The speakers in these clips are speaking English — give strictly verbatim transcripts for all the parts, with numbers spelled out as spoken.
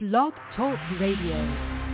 Blog Talk Radio.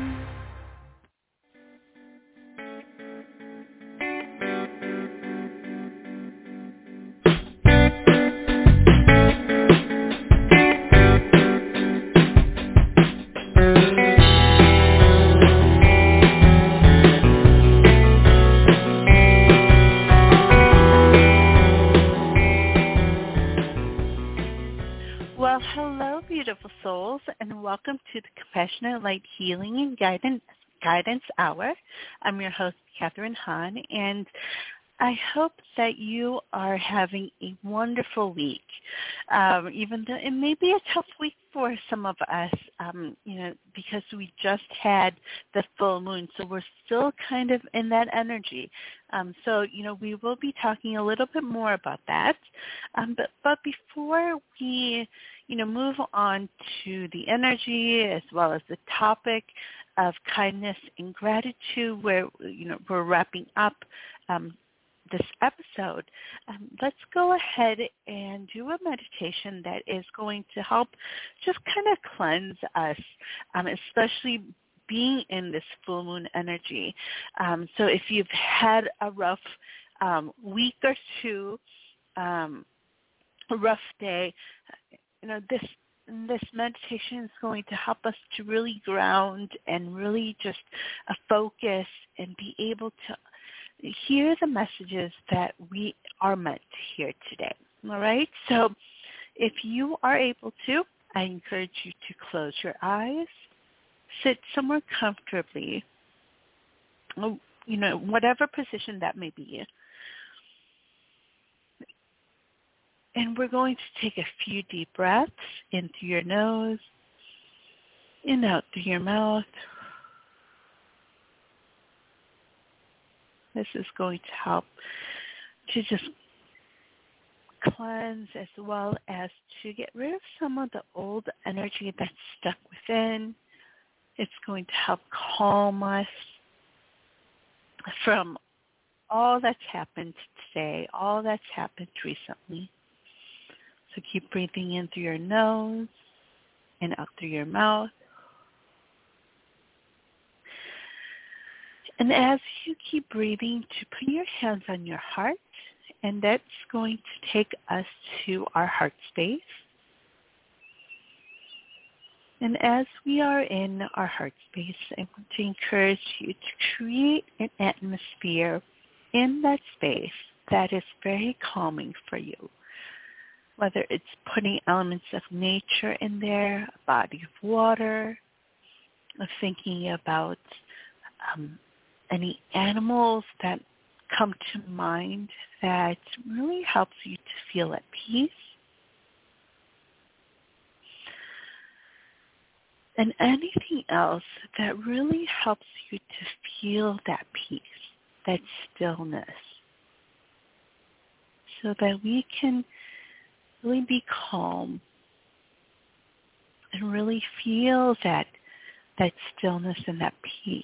Well, hello, beautiful souls, and welcome to the Compassionate Light Healing and Guidance, Guidance Hour. I'm your host, Catherine Hahn, and I hope that you are having a wonderful week, um, even though it may be a tough week for some of us, um, you know, because we just had the full moon, so we're still kind of in that energy. Um, so, you know, we will be talking a little bit more about that. Um, but, but before we, you know, move on to the energy as well as the topic of kindness and gratitude, where, you know, we're wrapping up um, this episode, um, let's go ahead and do a meditation that is going to help just kind of cleanse us, um, especially being in this full moon energy. Um, so if you've had a rough um, week or two, um, a rough day, you know, this this meditation is going to help us to really ground and really just uh, focus and be able to hear the messages that we are meant to hear today. All right? So if you are able to, I encourage you to close your eyes, sit somewhere comfortably, you know, whatever position that may be. And we're going to take a few deep breaths in through your nose, in out through your mouth. This is going to help to just cleanse as well as to get rid of some of the old energy that's stuck within. It's going to help calm us from all that's happened today, all that's happened recently. So keep breathing in through your nose and out through your mouth. And as you keep breathing, to put your hands on your heart, and that's going to take us to our heart space. And as we are in our heart space, I want to encourage you to create an atmosphere in that space that is very calming for you. Whether it's putting elements of nature in there, a body of water, of thinking about um, any animals that come to mind that really helps you to feel at peace. And anything else that really helps you to feel that peace, that stillness, so that we can really be calm and really feel that that stillness and that peace.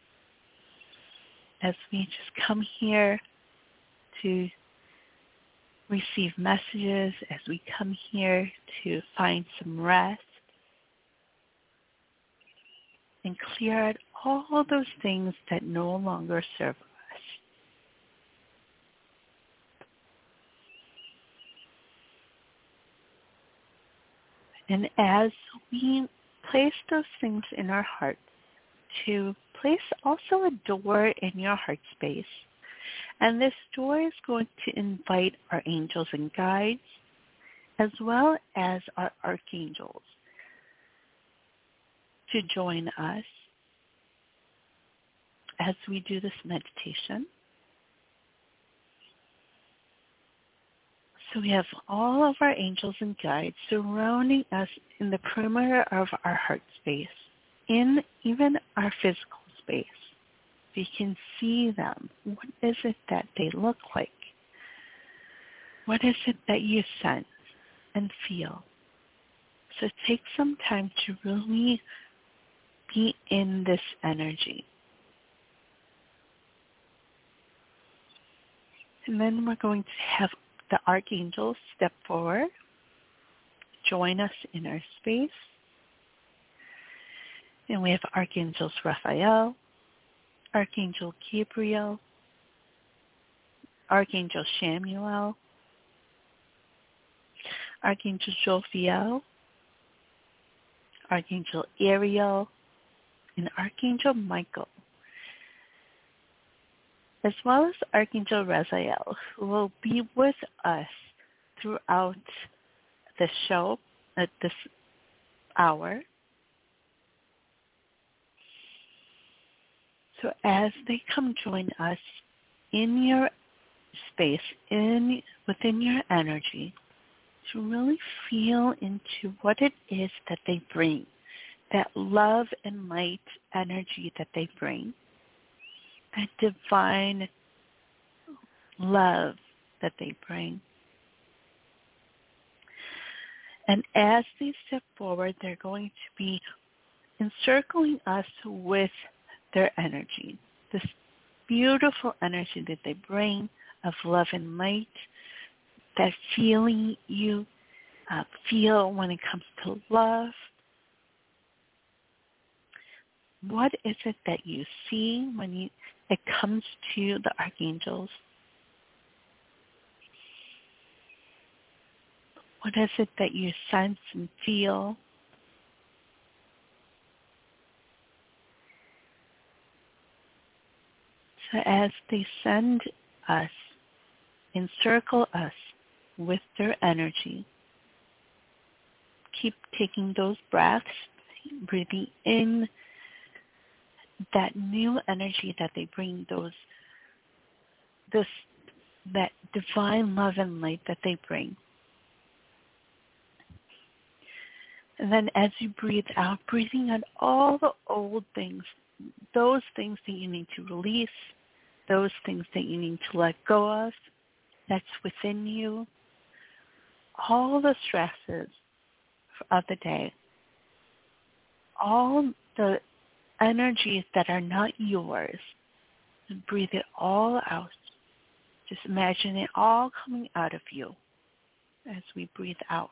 As we just come here to receive messages, as we come here to find some rest and clear out all those things that no longer serve us. And as we place those things in our hearts, to place also a door in your heart space. And this door is going to invite our angels and guides, as well as our archangels, to join us as we do this meditation. So we have all of our angels and guides surrounding us in the perimeter of our heart space, in even our physical space. We can see them. What is it that they look like? What is it that you sense and feel? So take some time to really be in this energy. And then we're going to have the archangels step forward, join us in our space, And we have Archangels Raphael, Archangel Gabriel, Archangel Samuel, Archangel Jophiel, Archangel Ariel, and Archangel Michael, as well as Archangel Raziel, who will be with us throughout the show at this hour. So as they come join us in your space, in within your energy, to really feel into what it is that they bring, that love and light energy that they bring, that divine love that they bring. And as they step forward, they're going to be encircling us with their energy, this beautiful energy that they bring of love and light, that feeling you uh, feel when it comes to love. What is it that you see when you, it comes to the archangels? What is it that you sense and feel? So as they send us, encircle us with their energy, keep taking those breaths, breathing in that new energy that they bring, those, this, that divine love and light that they bring. And then as you breathe out, breathing out all the old things, those things that you need to release, those things that you need to let go of, that's within you, all the stresses of the day, all the energies that are not yours, and breathe it all out. Just imagine it all coming out of you as we breathe out.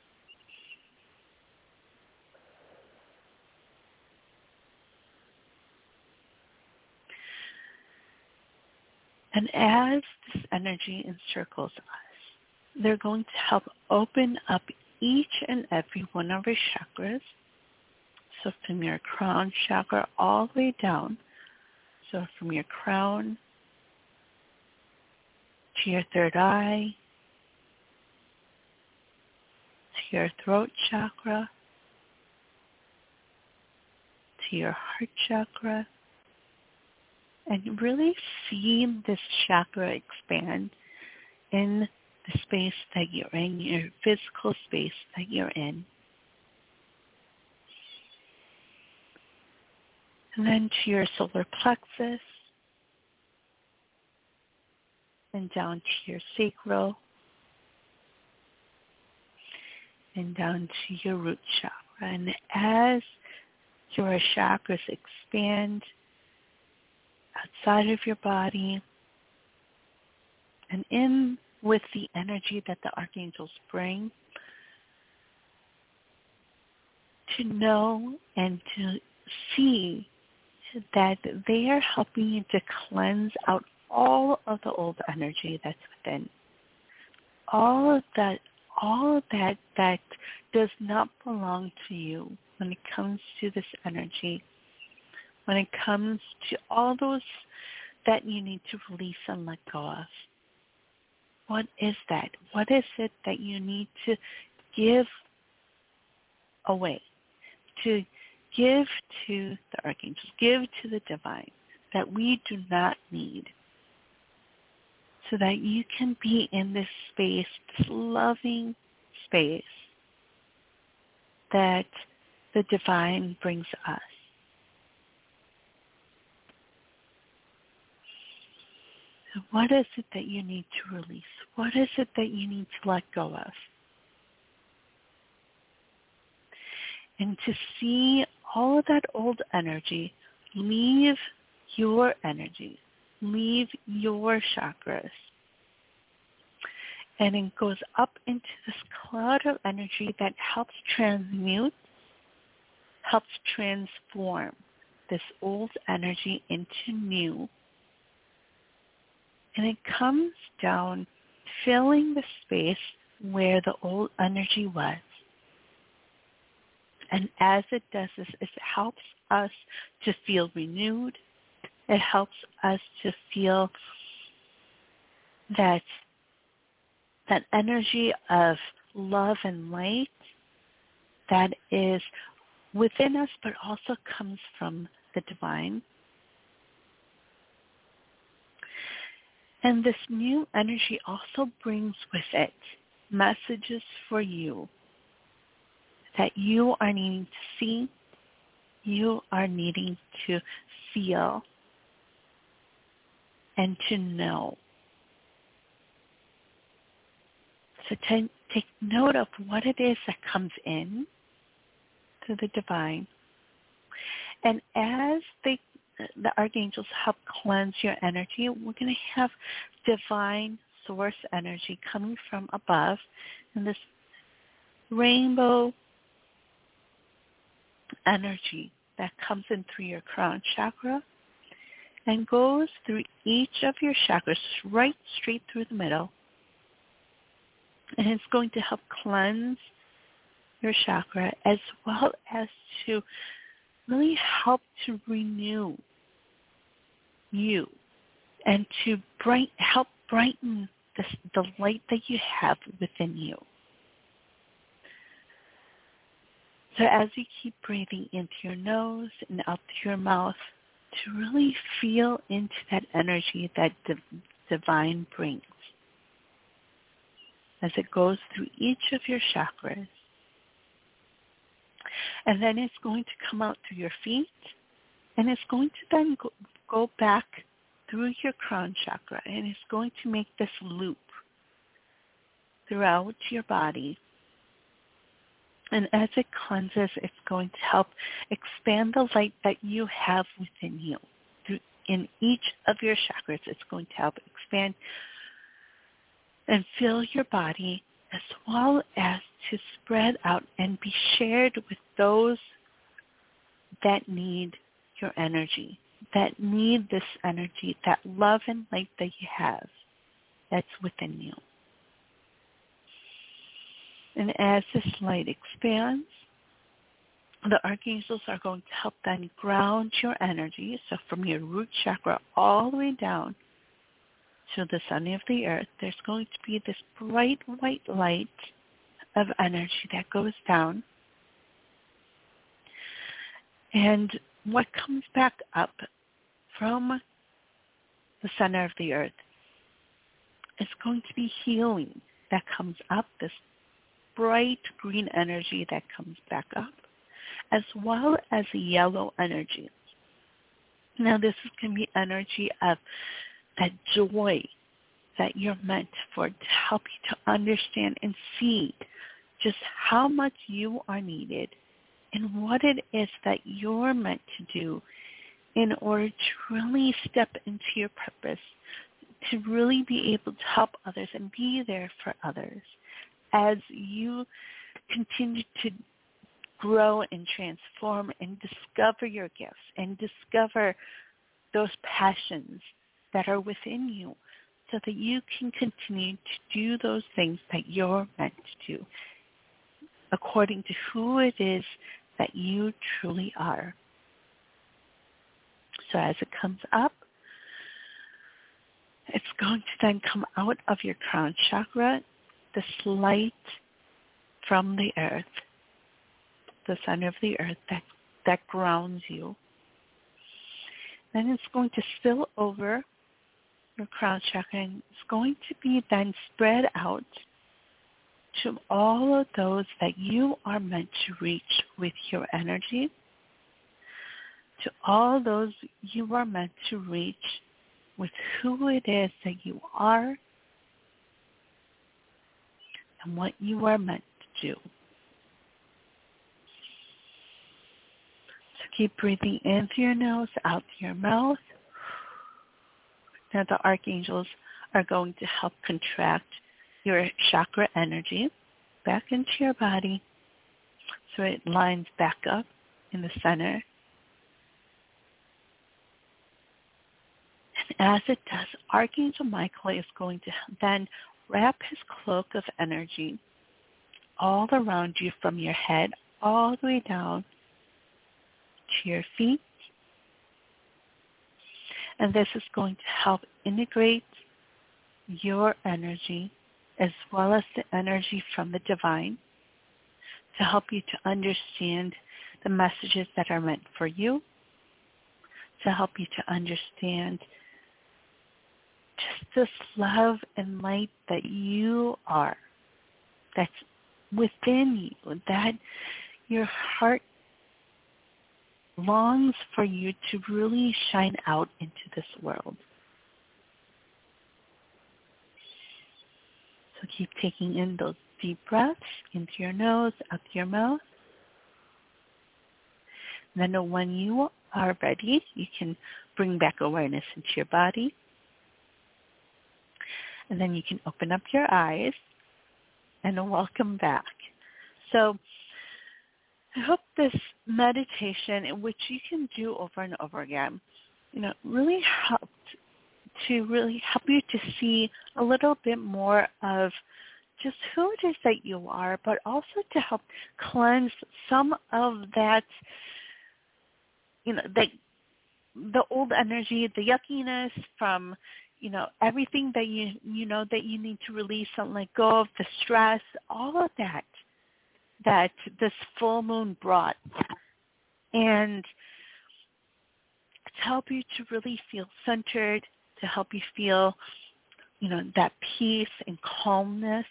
And as this energy encircles us, they're going to help open up each and every one of our chakras. So from your crown chakra all the way down. So from your crown to your third eye, to your throat chakra, to your heart chakra, and really see this chakra expand in the space that you're in, your physical space that you're in. And then to your solar plexus, and down to your sacral, and down to your root chakra. And as your chakras expand outside of your body and in with the energy that the archangels bring, to know and to see that they are helping you to cleanse out all of the old energy that's within. All of that, all of that that does not belong to you when it comes to this energy, when it comes to all those that you need to release and let go of. What is that? What is it that you need to give away, to give to the archangels, give to the divine, that we do not need, so that you can be in this space, this loving space that the divine brings us. So what is it that you need to release? What is it that you need to let go of? And to see all of that old energy leave your energy, leave your chakras. And it goes up into this cloud of energy that helps transmute helps transform this old energy into new. And it comes down, filling the space where the old energy was. And as it does this, it helps us to feel renewed. It helps us to feel that that energy of love and light that is within us, but also comes from the divine. And this new energy also brings with it messages for you that you are needing to see, you are needing to feel, and to know. So t- take note of what it is that comes in to the divine. And as they, the archangels help cleanse your energy, we're going to have divine source energy coming from above in this rainbow energy that comes in through your crown chakra and goes through each of your chakras, right straight through the middle. And it's going to help cleanse your chakra as well as to really help to renew you and to bright, help brighten this, the light that you have within you. So as you keep breathing into your nose and out through your mouth, to really feel into that energy that div- divine brings as it goes through each of your chakras. And then it's going to come out through your feet, and it's going to then go, go back through your crown chakra, and it's going to make this loop throughout your body. And as it cleanses, it's going to help expand the light that you have within you. Through, in each of your chakras, it's going to help expand and fill your body, as well as to spread out and be shared with those that need your energy, that need this energy, that love and light that you have that's within you. And as this light expands, the archangels are going to help then ground your energy. So from your root chakra all the way down to the center of the earth, there's going to be this bright white light of energy that goes down. And what comes back up from the center of the earth is going to be healing that comes up, this bright green energy that comes back up, as well as yellow energy. Now this is going to be energy of that joy that you're meant for, to help you to understand and see just how much you are needed and what it is that you're meant to do in order to really step into your purpose, to really be able to help others and be there for others as you continue to grow and transform and discover your gifts and discover those passions that are within you so that you can continue to do those things that you're meant to do according to who it is that you truly are. So as it comes up, it's going to then come out of your crown chakra, this light from the earth, the center of the earth that, that grounds you. Then it's going to spill over your crown chakra, and it's going to be then spread out to all of those that you are meant to reach with your energy, to all those you are meant to reach with who it is that you are and what you are meant to do. So keep breathing in through your nose, out through your mouth. Now the archangels are going to help contract your chakra energy back into your body so it lines back up in the center. And as it does, Archangel Michael is going to then wrap his cloak of energy all around you from your head all the way down to your feet. And this is going to help integrate your energy as well as the energy from the divine to help you to understand the messages that are meant for you, to help you to understand just this love and light that you are, that's within you, that your heart longs for you to really shine out into this world. So keep taking in those deep breaths into your nose, out your mouth. And then when you are ready, you can bring back awareness into your body. And then you can open up your eyes and welcome back. So I hope this meditation, which you can do over and over again, you know, really helped to really help you to see a little bit more of just who it is that you are, but also to help cleanse some of that, you know, the, the old energy, the yuckiness from, you know, everything that you, you know, that you need to release and let go of, the stress, all of that, that this full moon brought. And to help you to really feel centered, to help you feel, you know, that peace and calmness,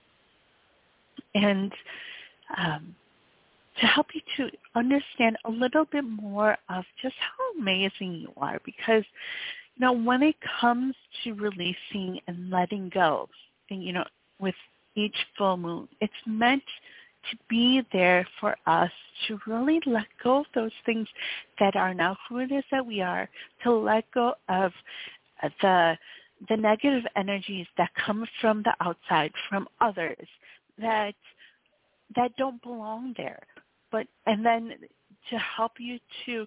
and um, to help you to understand a little bit more of just how amazing you are. Because, you know, when it comes to releasing and letting go, and, you know, with each full moon, it's meant to be there for us to really let go of those things that are now who it is that we are, to let go of the the negative energies that come from the outside, from others, that that don't belong there. But and then to help you to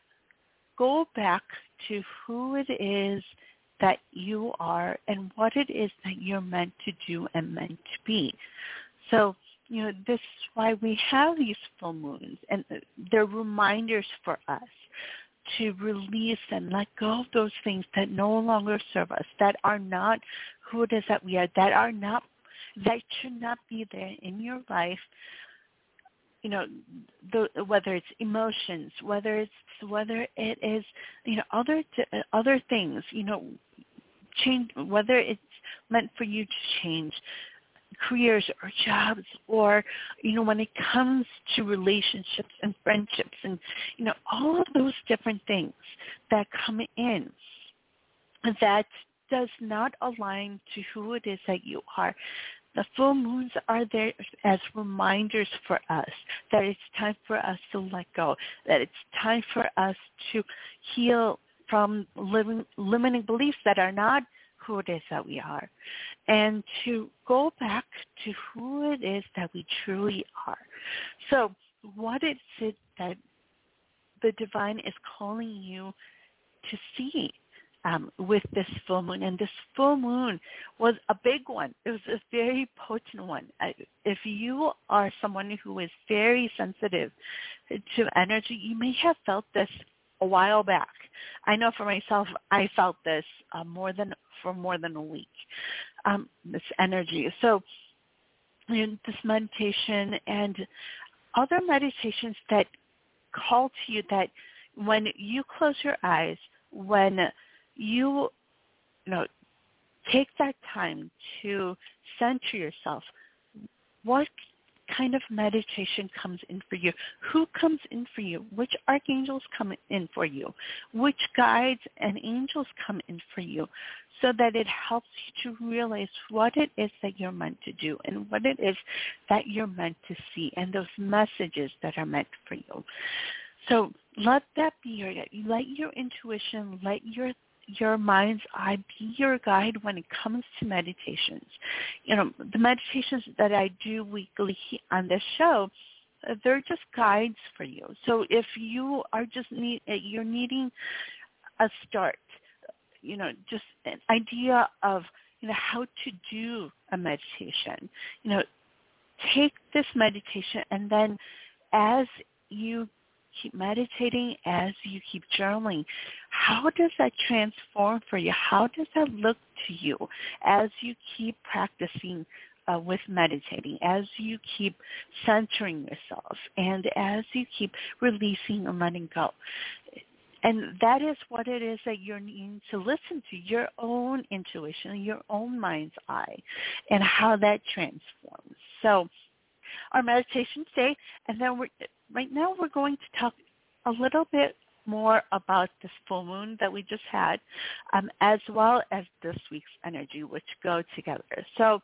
go back to who it is that you are and what it is that you're meant to do and meant to be. So, you know, this is why we have these full moons, and they're reminders for us to release and let go of those things that no longer serve us, that are not who it is that we are, that are not, that should not be there in your life. You know, the, whether it's emotions, whether it's whether it is, you know, other other things, you know, change, whether it's meant for you to change careers or jobs, or, you know, when it comes to relationships and friendships and, you know, all of those different things that come in that does not align to who it is that you are. The full moons are there as reminders for us that it's time for us to let go, that it's time for us to heal from living, limiting beliefs that are not who it is that we are, and to go back to who it is that we truly are. So what is it that the divine is calling you to see um, with this full moon? And this full moon was a big one. It was a very potent one. If you are someone who is very sensitive to energy, you may have felt this a while back. I know for myself, I felt this uh, more than for more than a week, um, this energy. So you know, this meditation and other meditations that call to you, that when you close your eyes, when you, you know, take that time to center yourself, what kind of meditation comes in for you? Who comes in for you? Which archangels come in for you? Which guides and angels come in for you? So that it helps you to realize what it is that you're meant to do and what it is that you're meant to see, and those messages that are meant for you. So let that be your, let your intuition, let your your mind's eye be your guide when it comes to meditations. You know, the meditations that I do weekly on this show, they're just guides for you. So if you are just need, you're needing a start, you know, just an idea of, you know, how to do a meditation, you know, take this meditation, and then as you keep meditating, as you keep journaling, how does that transform for you? How does that look to you as you keep practicing uh, with meditating, as you keep centering yourself, and as you keep releasing and letting go? And that is what it is that you're needing to listen to, your own intuition, your own mind's eye, and how that transforms. So our meditation today, and then we're, right now we're going to talk a little bit more about this full moon that we just had, um, as well as this week's energy, which go together. So,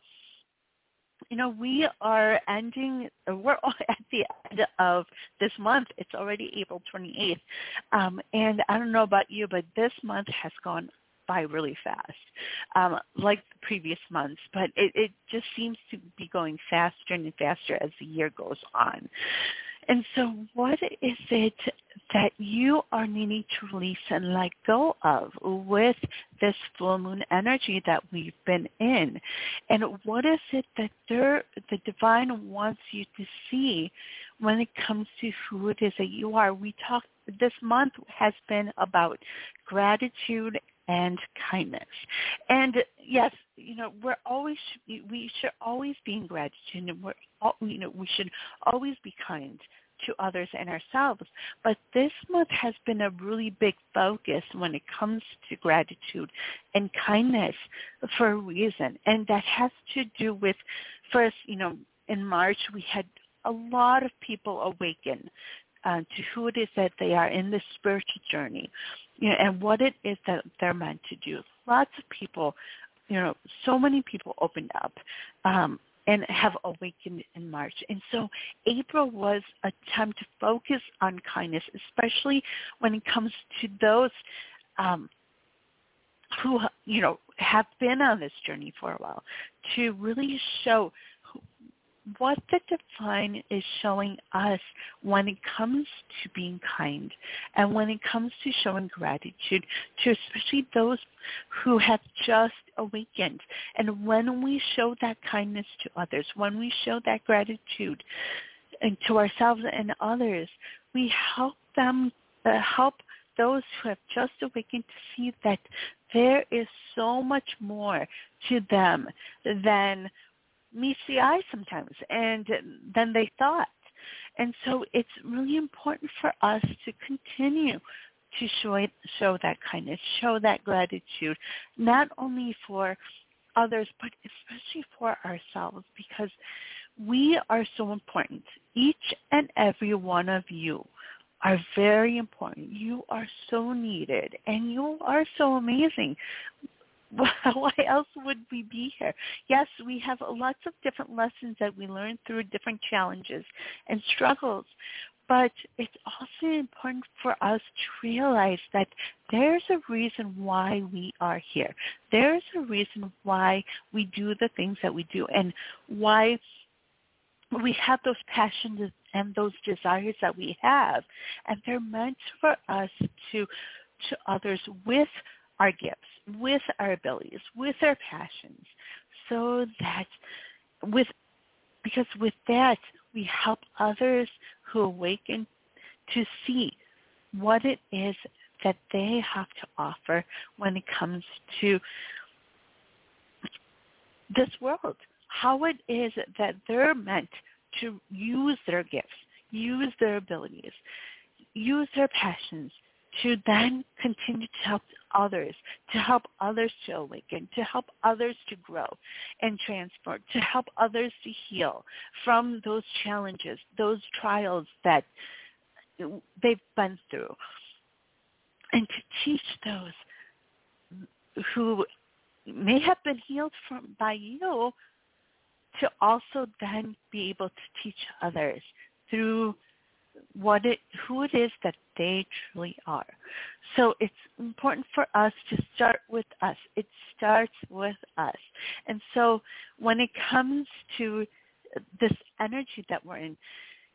you know, we are ending, we're at the end of this month. It's already April twenty-eighth. Um, and I don't know about you, but this month has gone by really fast, um, like the previous months. But it, it just seems to be going faster and faster as the year goes on. And so what is it that you are needing to release and let go of with this full moon energy that we've been in? And what is it that there, the divine wants you to see when it comes to who it is that you are? We talked, this month has been about gratitude and kindness. And yes, you know, we're always, we should always be in gratitude, and we're, you know, we should always be kind to others and ourselves. But this month has been a really big focus when it comes to gratitude and kindness for a reason. And that has to do with, first, you know, in March, we had a lot of people awaken uh, to who it is that they are in this spiritual journey, you know, and what it is that they're meant to do. Lots of people, you know, so many people opened up um, and have awakened in March. And so April was a time to focus on kindness, especially when it comes to those um, who, you know, have been on this journey for a while, to really show what the divine is showing us when it comes to being kind, and when it comes to showing gratitude to especially those who have just awakened. And when we show that kindness to others, when we show that gratitude and to ourselves and others, we help them, uh, help those who have just awakened to see that there is so much more to them than meets the eye sometimes, and than they thought. And so it's really important for us to continue to show show that kindness, show that gratitude, not only for others, but especially for ourselves, because we are so important. Each and every one of you are very important. You are so needed, and you are so amazing. Why else would we be here? Yes, we have lots of different lessons that we learn through different challenges and struggles, but it's also important for us to realize that there's a reason why we are here. There's a reason why we do the things that we do, and why we have those passions and those desires that we have, and they're meant for us to to others with our gifts, with our abilities, with our passions, so that with, because with that we help others who awaken to see what it is that they have to offer when it comes to this world, how it is that they're meant to use their gifts, use their abilities, use their passions, to then continue to help others, to help others to awaken, to help others to grow and transform, to help others to heal from those challenges, those trials that they've been through, and to teach those who may have been healed from by you to also then be able to teach others through what it, who it is that they truly are. So it's important for us to start with us. It starts with us. And so when it comes to this energy that we're in,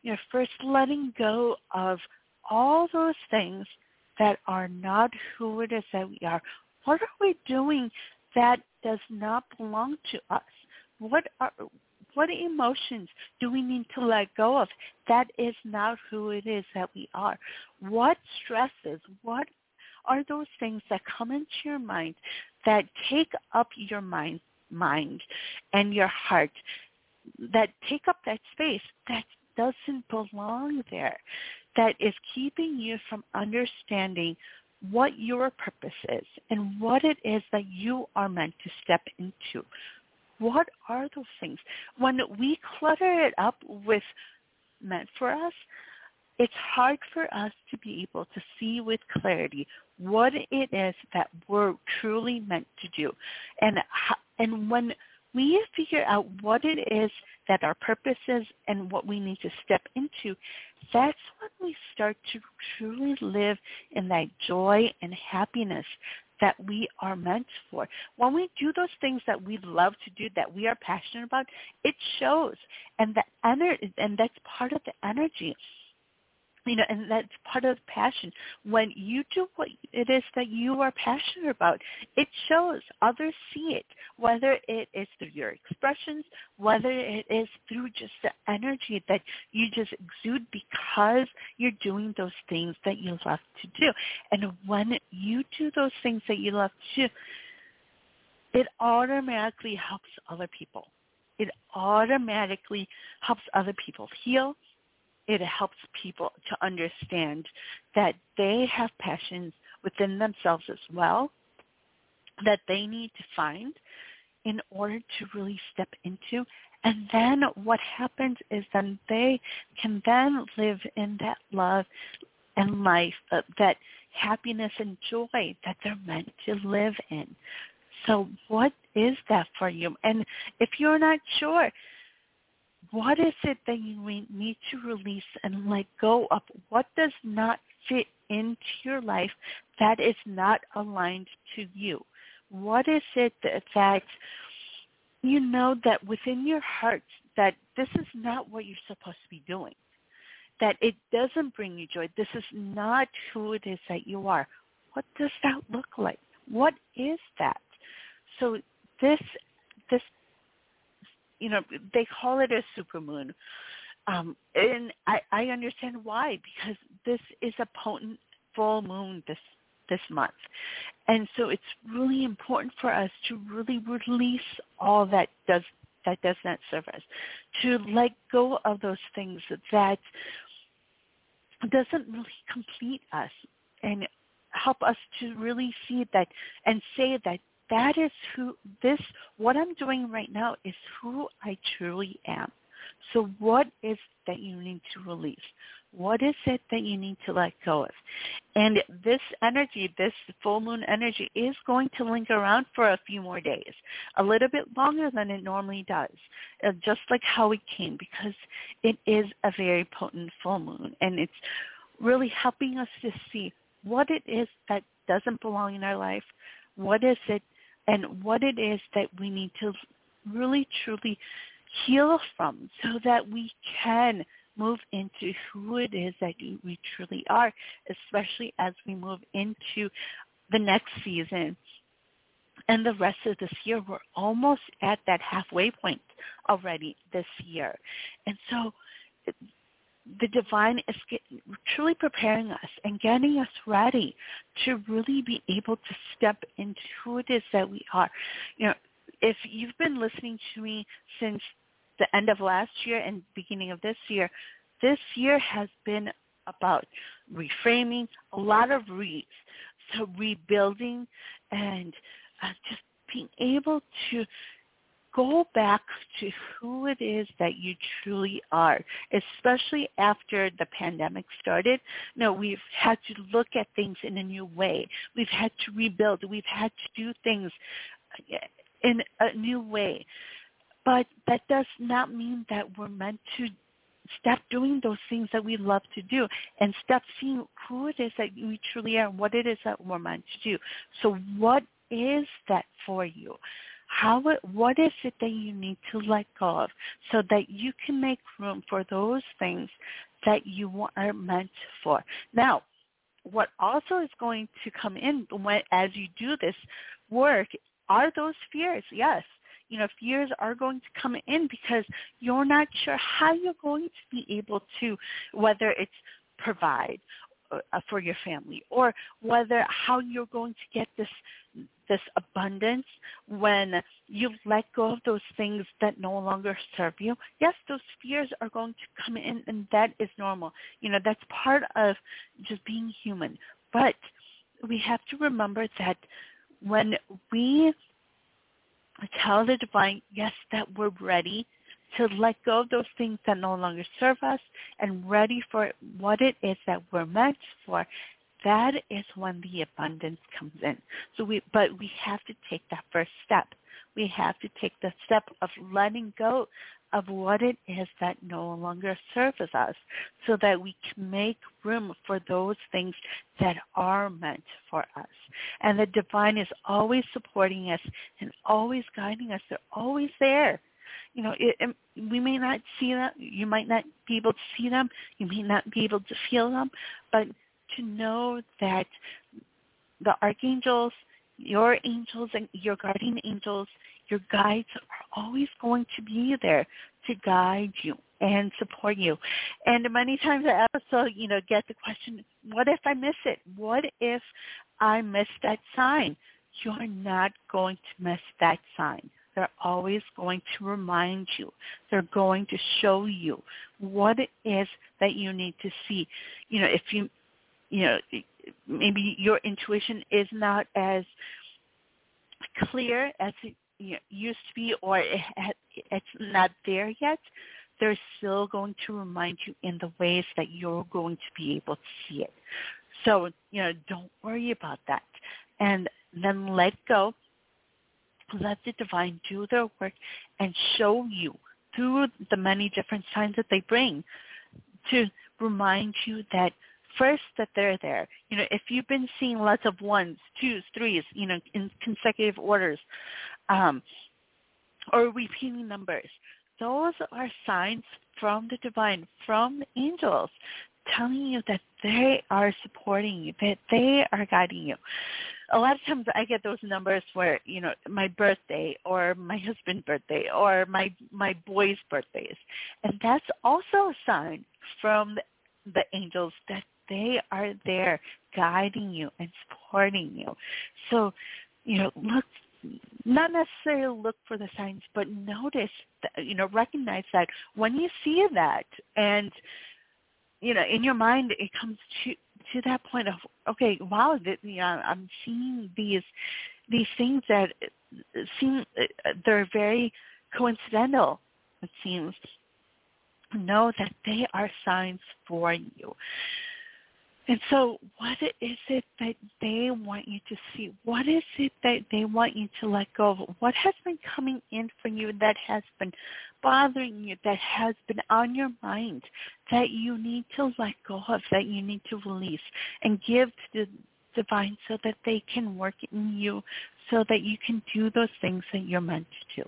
you know, first letting go of all those things that are not who it is that we are. What are we doing that does not belong to us? What are what emotions do we need to let go of that is not who it is that we are? What stresses, what are those things that come into your mind that take up your mind, mind and your heart, that take up that space that doesn't belong there, that is keeping you from understanding what your purpose is and what it is that you are meant to step into? What are those things? When we clutter it up with meant for us, it's hard for us to be able to see with clarity what it is that we're truly meant to do. And how, and when we figure out what it is that our purpose is and what we need to step into, that's when we start to truly live in that joy and happiness that we are meant for. When we do those things that we love to do, that we are passionate about, it shows. And the ener- and that's part of the energy. You know, and that's part of the passion. When you do what it is that you are passionate about, it shows. Others see it, whether it is through your expressions, whether it is through just the energy that you just exude because you're doing those things that you love to do. And when you do those things that you love to do, it automatically helps other people. It automatically helps other people heal. It helps people to understand that they have passions within themselves as well that they need to find in order to really step into. And then what happens is then they can then live in that love and life, uh, that happiness and joy that they're meant to live in. So what is that for you? And if you're not sure, what is it that you need to release and let go of? What does not fit into your life that is not aligned to you? What is it that, that you know that within your heart that this is not what you're supposed to be doing, that it doesn't bring you joy? This is not who it is that you are. What does that look like? What is that? So this this you know, they call it a supermoon. Um, and I, I understand why, because this is a potent full moon this this month. And so it's really important for us to really release all that does that does not serve us, to let go of those things that doesn't really complete us, and help us to really see that and say that that is who this, what I'm doing right now is who I truly am. So what is that you need to release? What is it that you need to let go of? And this energy, this full moon energy is going to linger around for a few more days, a little bit longer than it normally does, uh, just like how it came, because it is a very potent full moon. And it's really helping us to see what it is that doesn't belong in our life, what is it, and what it is that we need to really, truly heal from so that we can move into who it is that we truly are, especially as we move into the next season and the rest of this year. We're almost at that halfway point already this year. And so the divine is get, truly preparing us and getting us ready to really be able to step into who it is that we are. You know, if you've been listening to me since the end of last year and beginning of this year, this year has been about reframing, a lot of reads, so rebuilding and uh, just being able to go back to who it is that you truly are, especially after the pandemic started. No, we've had to look at things in a new way. We've had to rebuild. We've had to do things in a new way. But that does not mean that we're meant to stop doing those things that we love to do and stop seeing who it is that we truly are and what it is that we're meant to do. So what is that for you? How, what is it that you need to let go of so that you can make room for those things that you are meant for? Now, what also is going to come in when, as you do this work are those fears. Yes, you know, fears are going to come in because you're not sure how you're going to be able to, whether it's provide uh, for your family, or whether how you're going to get this this abundance when you let go of those things that no longer serve you. Yes, those fears are going to come in, and that is normal. You know, that's part of just being human. But we have to remember that when we tell the divine, yes, that we're ready to let go of those things that no longer serve us and ready for what it is that we're meant for, that is when the abundance comes in. So we, but we have to take that first step. We have to take the step of letting go of what it is that no longer serves us so that we can make room for those things that are meant for us. And the divine is always supporting us and always guiding us. They're always there. You know, it, it, we may not see them. You might not be able to see them. You may not be able to feel them. But to know that the archangels, your angels and your guardian angels, your guides are always going to be there to guide you and support you. And many times I also, you know, get the question, what if I miss it? What if I miss that sign? You're not going to miss that sign. They're always going to remind you. They're going to show you what it is that you need to see. You know, if you, you know, maybe your intuition is not as clear as it you know, used to be, or it, it's not there yet, they're still going to remind you in the ways that you're going to be able to see it. So, you know, don't worry about that. And then let go. Let the divine do their work and show you through the many different signs that they bring to remind you that first, that they're there. You know, if you've been seeing lots of ones, twos, threes, you know, in consecutive orders, um, or repeating numbers, those are signs from the divine, from the angels, telling you that they are supporting you, that they are guiding you. A lot of times I get those numbers where, you know, my birthday or my husband's birthday or my my boys' birthdays. And that's also a sign from the, the angels that they are there guiding you and supporting you. So, you know, look, not necessarily look for the signs, but notice, that, you know, recognize that when you see that and, you know, in your mind it comes to to that point of, okay, wow, that, you know, I'm seeing these these things that seem, they're very coincidental, it seems. Know that they are signs for you. And so what is it that they want you to see? What is it that they want you to let go of? What has been coming in for you that has been bothering you, that has been on your mind, that you need to let go of, that you need to release and give to the divine so that they can work in you, so that you can do those things that you're meant to do.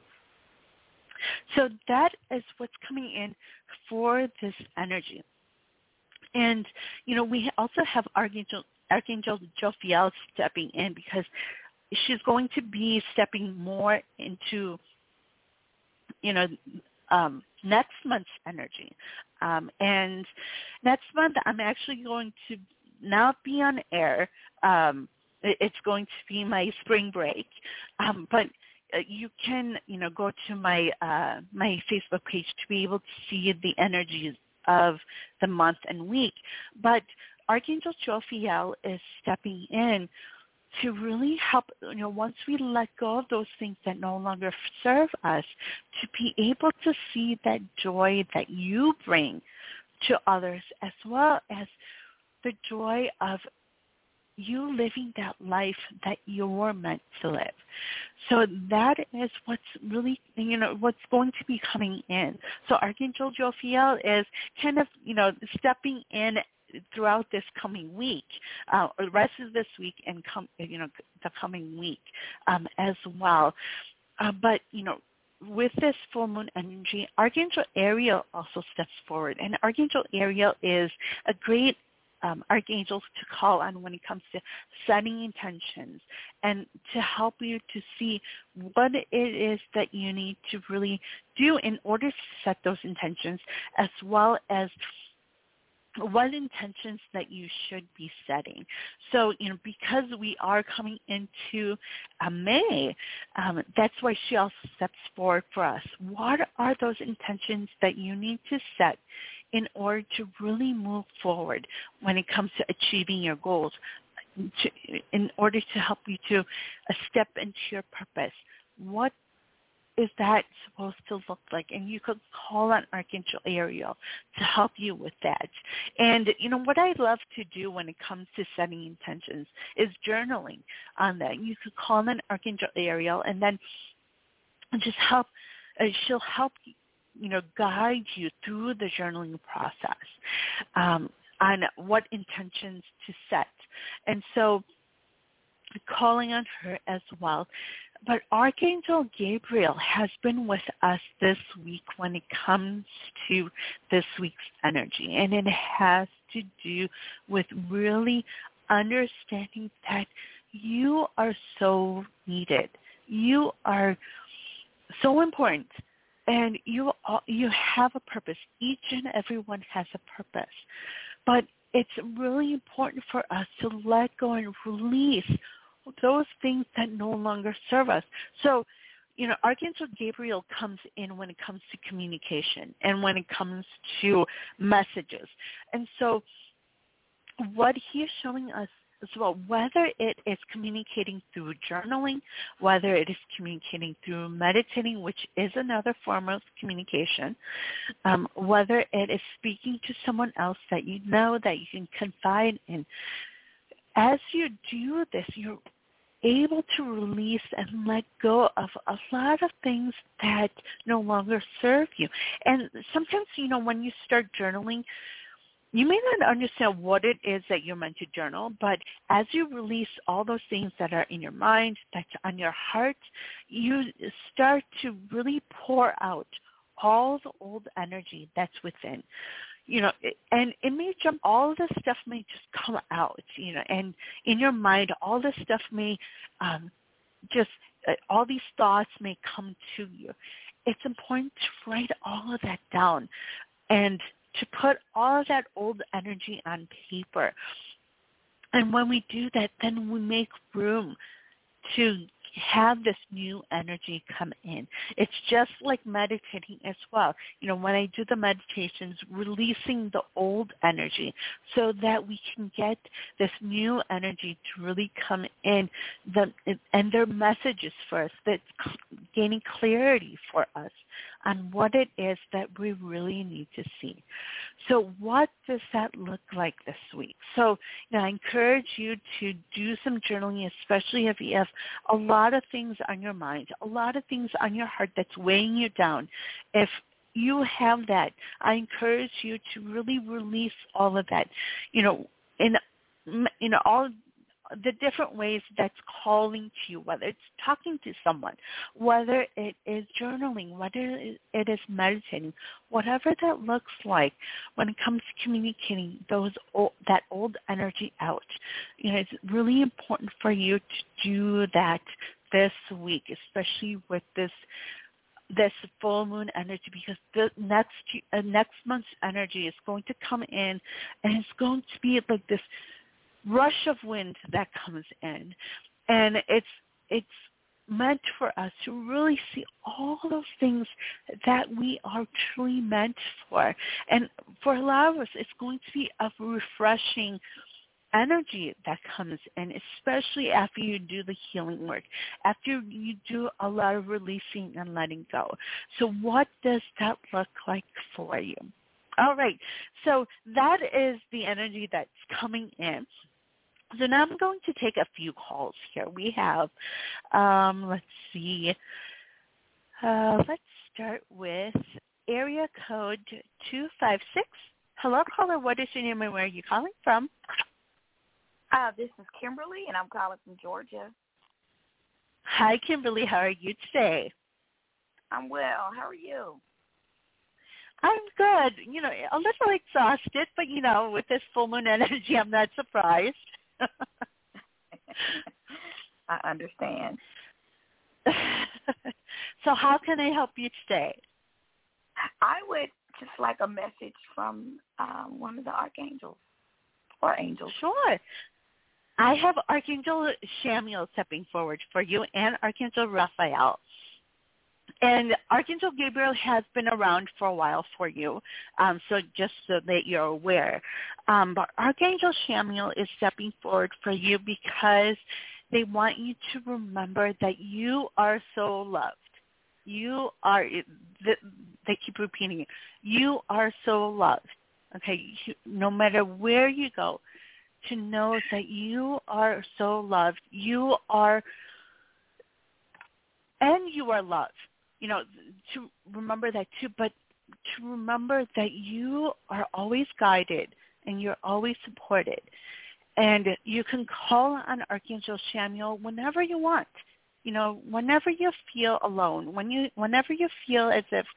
So that is what's coming in for this energy. And, you know, we also have Archangel, Archangel Jophiel stepping in because she's going to be stepping more into, you know, um, next month's energy. Um, and next month I'm actually going to not be on air. Um, it, it's going to be my spring break. Um, but you can, you know, go to my uh, my Facebook page to be able to see the energies of the month and week. But Archangel Jophiel is stepping in to really help, you know, once we let go of those things that no longer serve us, to be able to see that joy that you bring to others, as well as the joy of you living that life that you're meant to live. So that is what's really, you know, what's going to be coming in. So Archangel Jophiel is kind of, you know, stepping in throughout this coming week, uh, or the rest of this week and come, you know, the coming week um, as well. Uh, but, you know, with this full moon energy, Archangel Ariel also steps forward. And Archangel Ariel is a great um, archangel to call on when it comes to setting intentions and to help you to see what it is that you need to really do in order to set those intentions, as well as what intentions that you should be setting. So, you know, because we are coming into uh, May, um, that's why she also steps forward for us. What are those intentions that you need to set in order to really move forward when it comes to achieving your goals, to, in order to help you to uh, step into your purpose? What is that supposed to look like? And you could call on Archangel Ariel to help you with that. And, you know, what I love to do when it comes to setting intentions is journaling on that. You could call on Archangel Ariel and then just help, uh, she'll help, you know, guide you through the journaling process um, on what intentions to set. And so calling on her as well. But Archangel Gabriel has been with us this week when it comes to this week's energy, and it has to do with really understanding that you are so needed. You are so important, and you you have a purpose. Each and every one has a purpose, but it's really important for us to let go and release those things that no longer serve us. So, you know, Archangel Gabriel comes in when it comes to communication and when it comes to messages. And so what he is showing us as well, whether it is communicating through journaling, whether it is communicating through meditating, which is another form of communication, um, whether it is speaking to someone else that you know, that you can confide in, as you do this, you're able to release and let go of a lot of things that no longer serve you. And sometimes, you know, when you start journaling, you may not understand what it is that you're meant to journal, but as you release all those things that are in your mind, that's on your heart, you start to really pour out all the old energy that's within. You know, and it may jump, all this stuff may just come out, you know, and in your mind, all this stuff may um, just, uh, all these thoughts may come to you. It's important to write all of that down and to put all of that old energy on paper. And when we do that, then we make room to have this new energy come in. It's just like meditating as well. You know, when I do the meditations, releasing the old energy so that we can get this new energy to really come in, the, and their messages for us, that's gaining clarity for us on what it is that we really need to see. So what does that look like this week? So, you know, I encourage you to do some journaling, especially if you have a lot of things on your mind, a lot of things on your heart that's weighing you down. If you have that, I encourage you to really release all of that, you know, in, you know, all the different ways that's calling to you, whether it's talking to someone, whether it is journaling, whether it is meditating, whatever that looks like when it comes to communicating those old, that old energy out. You know, it's really important for you to do that this week, especially with this this full moon energy, because the next uh, next month's energy is going to come in, and it's going to be like this rush of wind that comes in, and it's it's meant for us to really see all those things that we are truly meant for. And for a lot of us, it's going to be a refreshing energy that comes in, especially after you do the healing work, after you do a lot of releasing and letting go. So what does that look like for you? All right, so that is the energy that's coming in. So now I'm going to take a few calls here. We have, um, let's see, uh, let's start with area code two five six. Hello, caller. What is your name and where are you calling from? Uh, this is Kimberly, and I'm calling from Georgia. Hi, Kimberly. How are you today? I'm well. How are you? I'm good. You know, a little exhausted, but, you know, with this full moon energy, I'm not surprised. I understand. So how can I help you today? I would just like a message from um, one of the archangels or angels. Sure. I have Archangel Chamuel stepping forward for you and Archangel Raphael. And Archangel Gabriel has been around for a while for you, um, so just so that you're aware. Um, but Archangel Chamuel is stepping forward for you because they want you to remember that you are so loved. You are, they keep repeating it, you are so loved. Okay, you, no matter where you go, to know that you are so loved. You are, and you are loved. You know, to remember that too, but to remember that you are always guided and you're always supported. And you can call on Archangel Chamuel whenever you want. You know, whenever you feel alone, when you, whenever you feel as if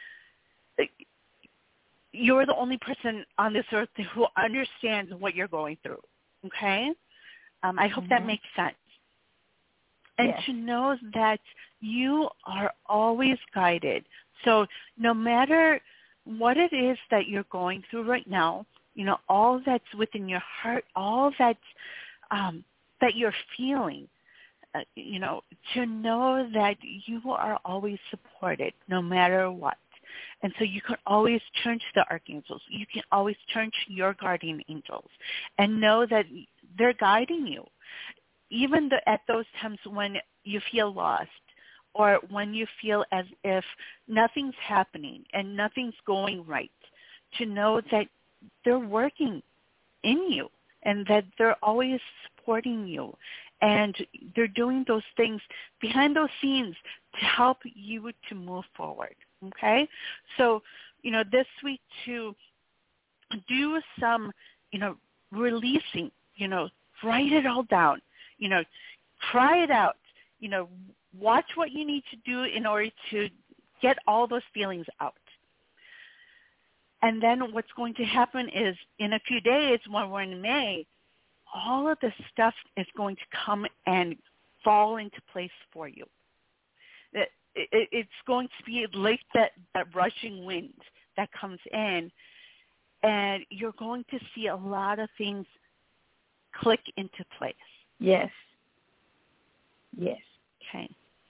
you're the only person on this earth who understands what you're going through. Okay? Um, I hope mm-hmm. that makes sense. And yes. to know that you are always guided. So no matter what it is that you're going through right now, you know, all that's within your heart, all that's, um, that you're feeling, uh, you know, to know that you are always supported no matter what. And so you can always turn to the archangels. You can always turn to your guardian angels and know that they're guiding you. Even the, at those times when you feel lost or when you feel as if nothing's happening and nothing's going right, to know that they're working in you and that they're always supporting you. And they're doing those things behind those scenes to help you to move forward. Okay? So, you know, this week to do some, you know, releasing, you know, write it all down, you know, try it out, you know, watch what you need to do in order to get all those feelings out. And then what's going to happen is in a few days when we're in May, all of this stuff is going to come and fall into place for you. It, it, it's going to be like that, that rushing wind that comes in, and you're going to see a lot of things click into place. Yes. Yes. Okay.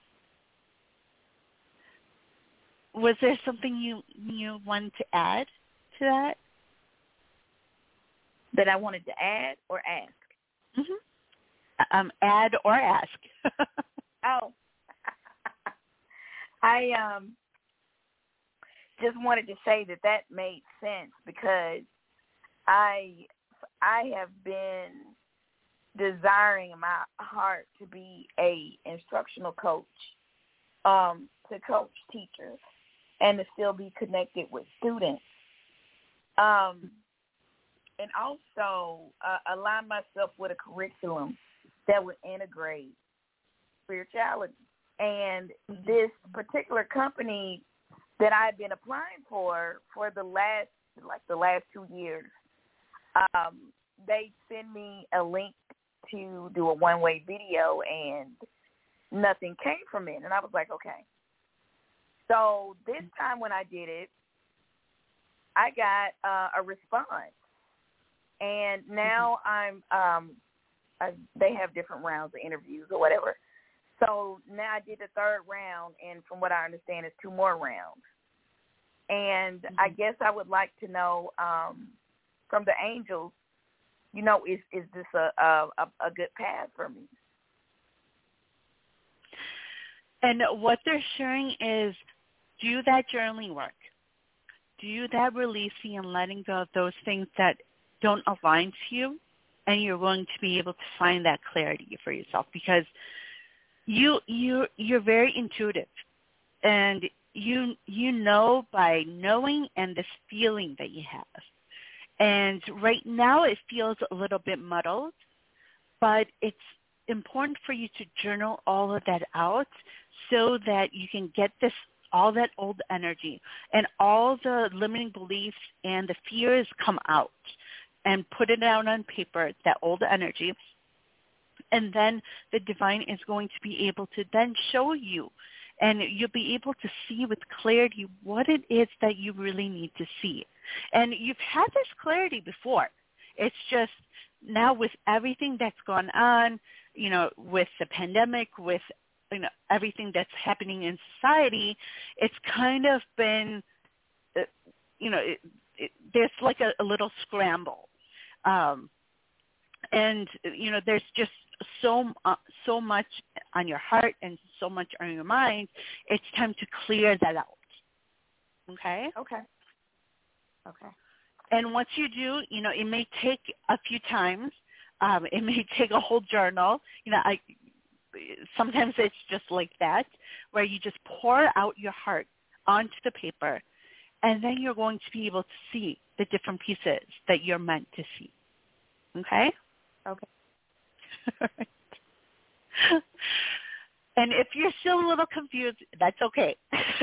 Was there something you you wanted to add to that? That I wanted to add or ask? Mm-hmm. Um, add or ask. Oh. I um just wanted to say that that made sense because I I have been desiring in my heart to be a instructional coach, um, to coach teachers, and to still be connected with students, um, and also uh, align myself with a curriculum that would integrate spirituality. And this particular company that I've been applying for for the last, like the last two years, um, they send me a link to do a one-way video, and nothing came from it. And I was like, okay. So this time when I did it, I got uh, a response. And now I'm, um, I, they have different rounds of interviews or whatever. So now I did the third round, and from what I understand, it's two more rounds. And mm-hmm. I guess I would like to know um, from the angels, you know, is is this a, a a good path for me? And what they're sharing is do that journaling work. Do that releasing and letting go of those things that don't align to you, and you're going to be able to find that clarity for yourself because you you you're very intuitive, and you you know by knowing and this feeling that you have. And right now it feels a little bit muddled, but it's important for you to journal all of that out so that you can get this, all that old energy and all the limiting beliefs and the fears come out, and put it out on paper, that old energy. And then the divine is going to be able to then show you, and you'll be able to see with clarity what it is that you really need to see. And you've had this clarity before. It's just now with everything that's gone on, you know, with the pandemic, with, you know, everything that's happening in society, it's kind of been, uh, you know, it, it, there's like a, a little scramble. Um, and, you know, there's just so uh, so much on your heart and so much on your mind. It's time to clear that out. Okay? Okay. Okay. And once you do, you know, it may take a few times. Um, it may take a whole journal. You know, I sometimes it's just like that, where you just pour out your heart onto the paper, and then you're going to be able to see the different pieces that you're meant to see. Okay? Okay. All right. And if you're still a little confused, that's okay.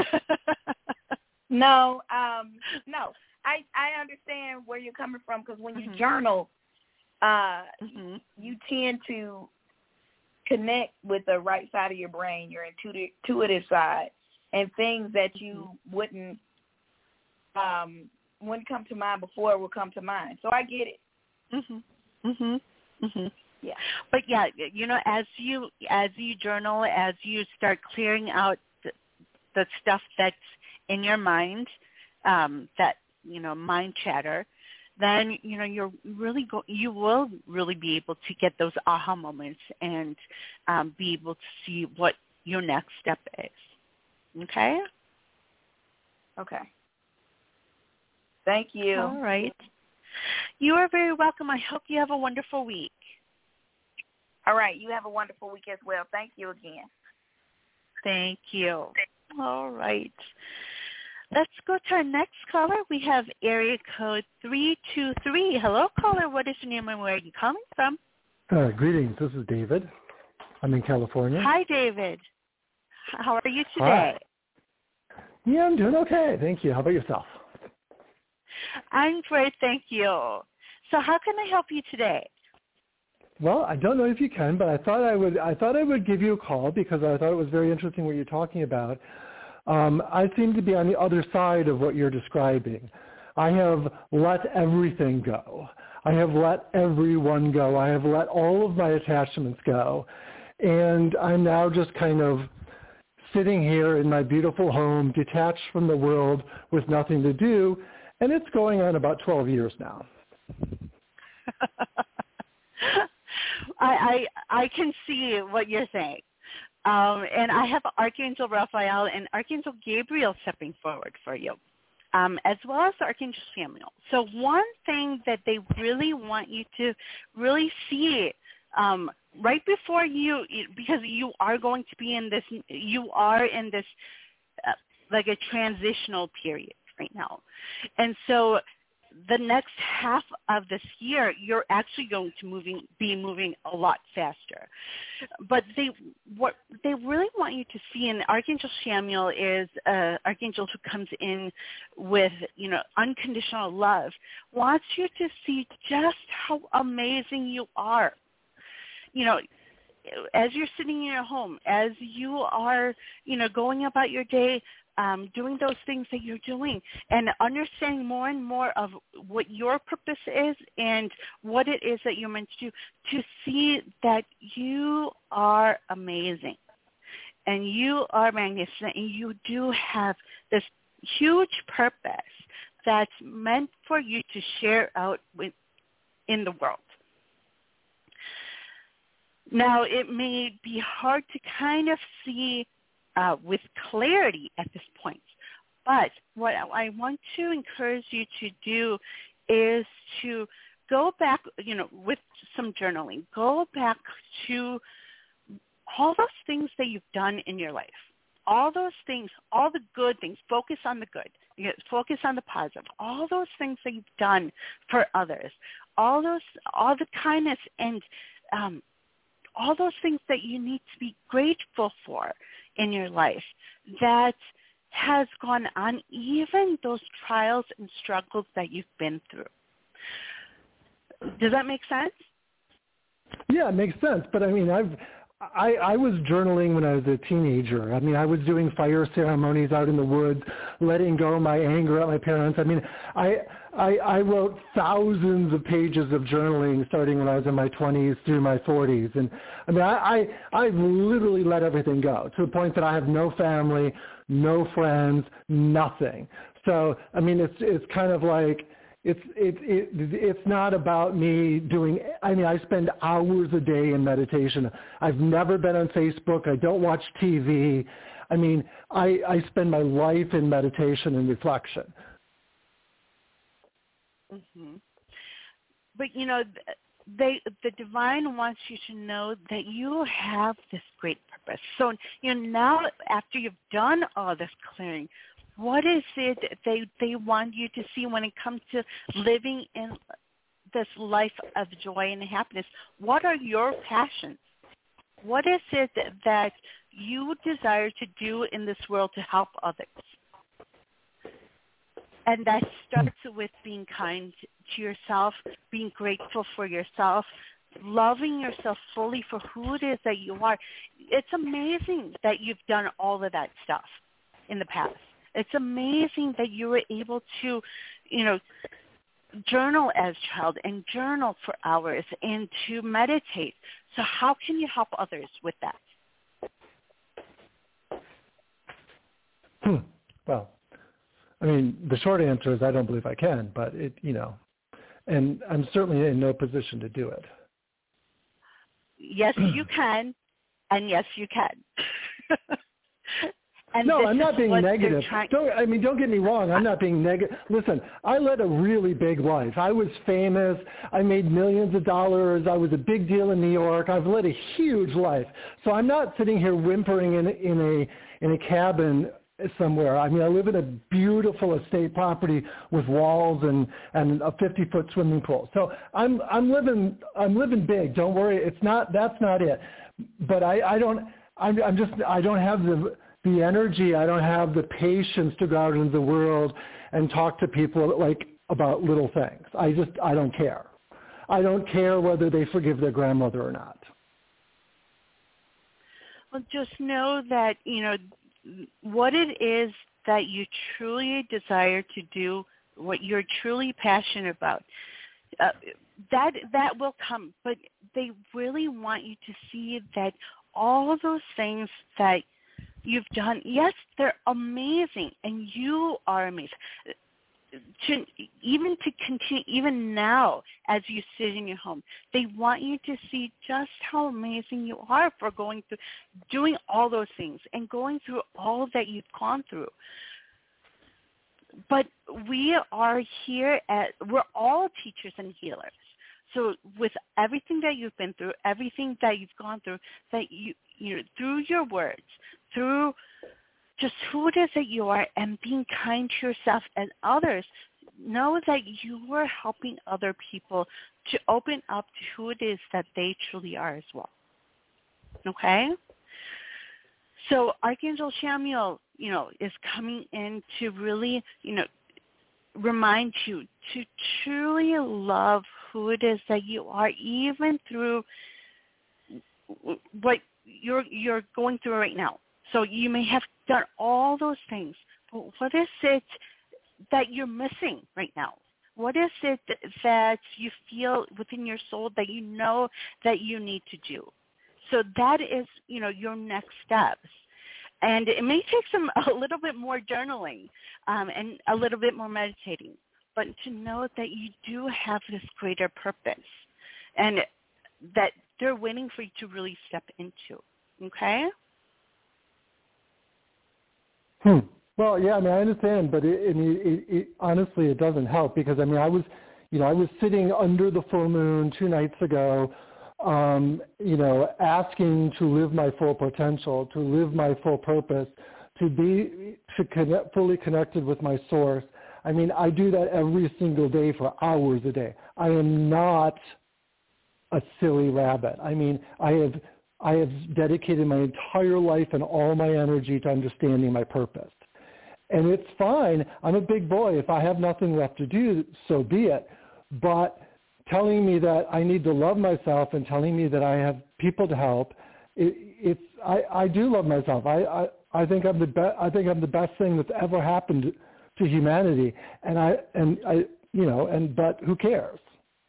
No, um, no. I, I understand where you're coming from, because when you mm-hmm. journal, uh, mm-hmm. you tend to connect with the right side of your brain, your intuitive, intuitive side, and things that you mm-hmm. wouldn't um, wouldn't come to mind before will come to mind. So I get it. Mhm. Mhm. Mhm. Yeah. But yeah, you know, as you as you journal, as you start clearing out the, the stuff that's in your mind, um, that, you know, mind chatter, then, you know, you're really go, you will really be able to get those aha moments and um, be able to see what your next step is. Okay? Okay. Thank you. All right. You are very welcome. I hope you have a wonderful week. All right. You have a wonderful week as well. Thank you again. Thank you. All right. Let's go to our next caller. We have area code three two three. Hello, caller. What is your name and where are you calling from? Uh, greetings. This is David. I'm in California. Hi, David. How are you today? Hi. Yeah, I'm doing okay. Thank you. How about yourself? I'm great. Thank you. So how can I help you today? Well, I don't know if you can, but I thought I would. I thought I would give you a call because I thought it was very interesting what you're talking about. Um, I seem to be on the other side of what you're describing. I have let everything go. I have let everyone go. I have let all of my attachments go. And I'm now just kind of sitting here in my beautiful home, detached from the world with nothing to do. And it's going on about twelve years now. I, I I can see what you're saying. Um, and I have Archangel Raphael and Archangel Gabriel stepping forward for you, um, as well as Archangel Samuel. So one thing that they really want you to really see um, right before you, because you are going to be in this, you are in this uh, like a transitional period right now. And so the next half of this year, you're actually going to moving, be moving a lot faster. But they what they really want you to see, and Archangel Samuel is an archangel who comes in with, you know, unconditional love, wants you to see just how amazing you are. You know, as you're sitting in your home, as you are, you know, going about your day, Um, doing those things that you're doing and understanding more and more of what your purpose is and what it is that you're meant to do, to see that you are amazing and you are magnificent and you do have this huge purpose that's meant for you to share out with, in the world. Now, it may be hard to kind of see Uh, with clarity at this point. But what I want to encourage you to do is to go back, you know, with some journaling, go back to all those things that you've done in your life, all those things, all the good things, focus on the good, you know, focus on the positive, all those things that you've done for others, all those, all the kindness and um, all those things that you need to be grateful for in your life that has gone on, even those trials and struggles that you've been through. Does that make sense? Yeah, it makes sense. But I mean, I've I, I was journaling when I was a teenager. I mean, I was doing fire ceremonies out in the woods, letting go my anger at my parents. I mean, I, I, I wrote thousands of pages of journaling starting when I was in my twenties through my forties. And I mean, I, I, I've literally let everything go to the point that I have no family, no friends, nothing. So, I mean, it's, it's kind of like, It's it, it it's not about me doing. I mean, I spend hours a day in meditation. I've never been on Facebook. I don't watch T V. I mean, I I spend my life in meditation and reflection. Mm-hmm. But you know, they the divine wants you to know that you have this great purpose. So you know, now after you've done all this clearing, what is it they they want you to see when it comes to living in this life of joy and happiness? What are your passions? What is it that you desire to do in this world to help others? And that starts with being kind to yourself, being grateful for yourself, loving yourself fully for who it is that you are. It's amazing that you've done all of that stuff in the past. It's amazing that you were able to, you know, journal as a child and journal for hours and to meditate. So how can you help others with that? Hmm. Well, I mean, the short answer is I don't believe I can, but it, you know, and I'm certainly in no position to do it. Yes, you can, and yes, you can. And no, I'm not being negative. Trying- don't, I mean, don't get me wrong. I'm not being negative. Listen, I led a really big life. I was famous. I made millions of dollars. I was a big deal in New York. I've led a huge life. So I'm not sitting here whimpering in, in a in a cabin somewhere. I mean, I live in a beautiful estate property with walls and, and a fifty-foot swimming pool. So I'm I'm living I'm living big. Don't worry. It's not that's not it. But I, I don't I'm, I'm just I don't have the the energy, I don't have the patience to go out into the world and talk to people like about little things. I just, I don't care. I don't care whether they forgive their grandmother or not. Well, just know that, you know, what it is that you truly desire to do, what you're truly passionate about, uh, that that will come. But they really want you to see that all of those things that you've done, yes, they're amazing, and you are amazing. To, even to continue, even now, as you sit in your home, they want you to see just how amazing you are for going through, doing all those things, and going through all that you've gone through. But we are here at, we're all teachers and healers. So with everything that you've been through, everything that you've gone through, that you, you know, through your words, through just who it is that you are and being kind to yourself and others, know that you are helping other people to open up to who it is that they truly are as well. Okay? So Archangel Chamuel, you know, is coming in to really, you know, remind you to truly love who it is that you are, even through what you're you're going through right now. So you may have done all those things, but what is it that you're missing right now? What is it that you feel within your soul that you know that you need to do? So that is, you know, your next steps. And it may take some a little bit more journaling um, and a little bit more meditating, but to know that you do have this greater purpose and that they're waiting for you to really step into. Okay? Hmm. Well, yeah, I mean, I understand, but it, it, it, it, honestly, it doesn't help because, I mean, I was, you know, I was sitting under the full moon two nights ago, um, you know, asking to live my full potential, to live my full purpose, to be to connect, fully connected with my source. I mean, I do that every single day for hours a day. I am not a silly rabbit. I mean, I have I have dedicated my entire life and all my energy to understanding my purpose. And it's fine. I'm a big boy. If I have nothing left to do, so be it. But telling me that I need to love myself and telling me that I have people to help, it, it's I, I do love myself. I, I, I think I'm the best. I think I'm the best thing that's ever happened to humanity. And I and I you know and but who cares?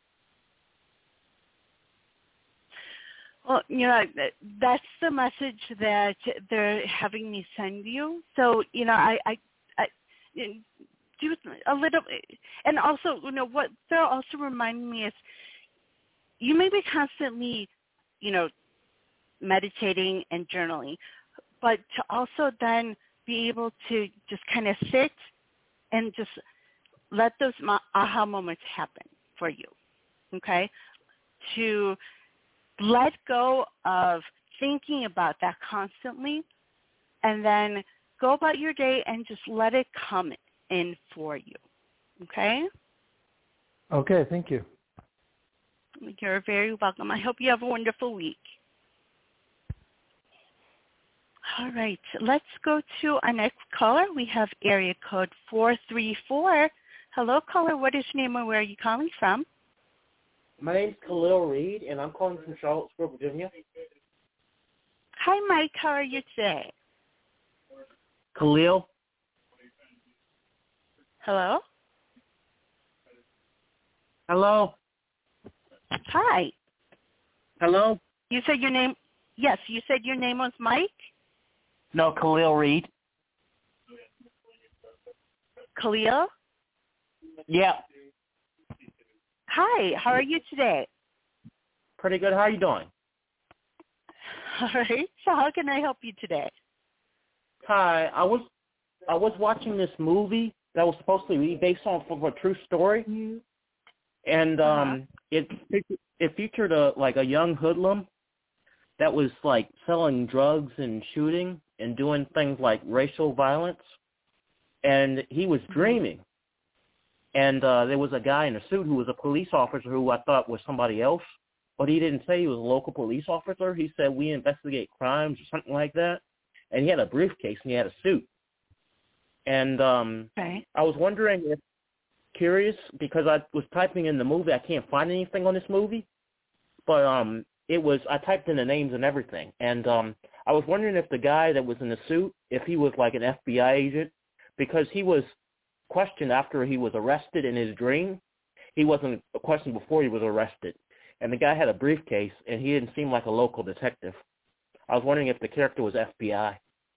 Well, you know, that's the message that they're having me send you. So, you know, I, I, I do a little, and also, you know, what they're also reminding me is you may be constantly, you know, meditating and journaling, but to also then be able to just kind of sit and just let those aha moments happen for you, okay? To let go of thinking about that constantly and then go about your day and just let it come in for you, okay? Okay, thank you. You're very welcome. I hope you have a wonderful week. All right, let's go to our next caller. We have area code four three four. Hello, caller. What is your name and where are you calling from? My name's Khalil Reed, and I'm calling from Charlottesville, Virginia. Hi, Mike. How are you today? Khalil? Hello? Hello? Hi. Hello? You said your name, yes, you said your name was Mike? No, Khalil Reed. Khalil? Yeah. Hi, how are you today? Pretty good. How are you doing? All right. So how can I help you today? Hi. I was I was watching this movie that was supposed to be based on of a true story, and um, Uh-huh. it it featured a like a young hoodlum that was like selling drugs and shooting and doing things like racial violence, and he was dreaming. And uh, there was a guy in a suit who was a police officer who I thought was somebody else, but he didn't say he was a local police officer. He said, we investigate crimes or something like that. And he had a briefcase and he had a suit. And um, Okay. I was wondering if, curious, because I was typing in the movie, I can't find anything on this movie, but um, it was, I typed in the names and everything. And um, I was wondering if the guy that was in the suit, if he was like an F B I agent, because he was questioned after he was arrested in his dream. He wasn't questioned before he was arrested. And the guy had a briefcase, and he didn't seem like a local detective. I was wondering if the character was F B I.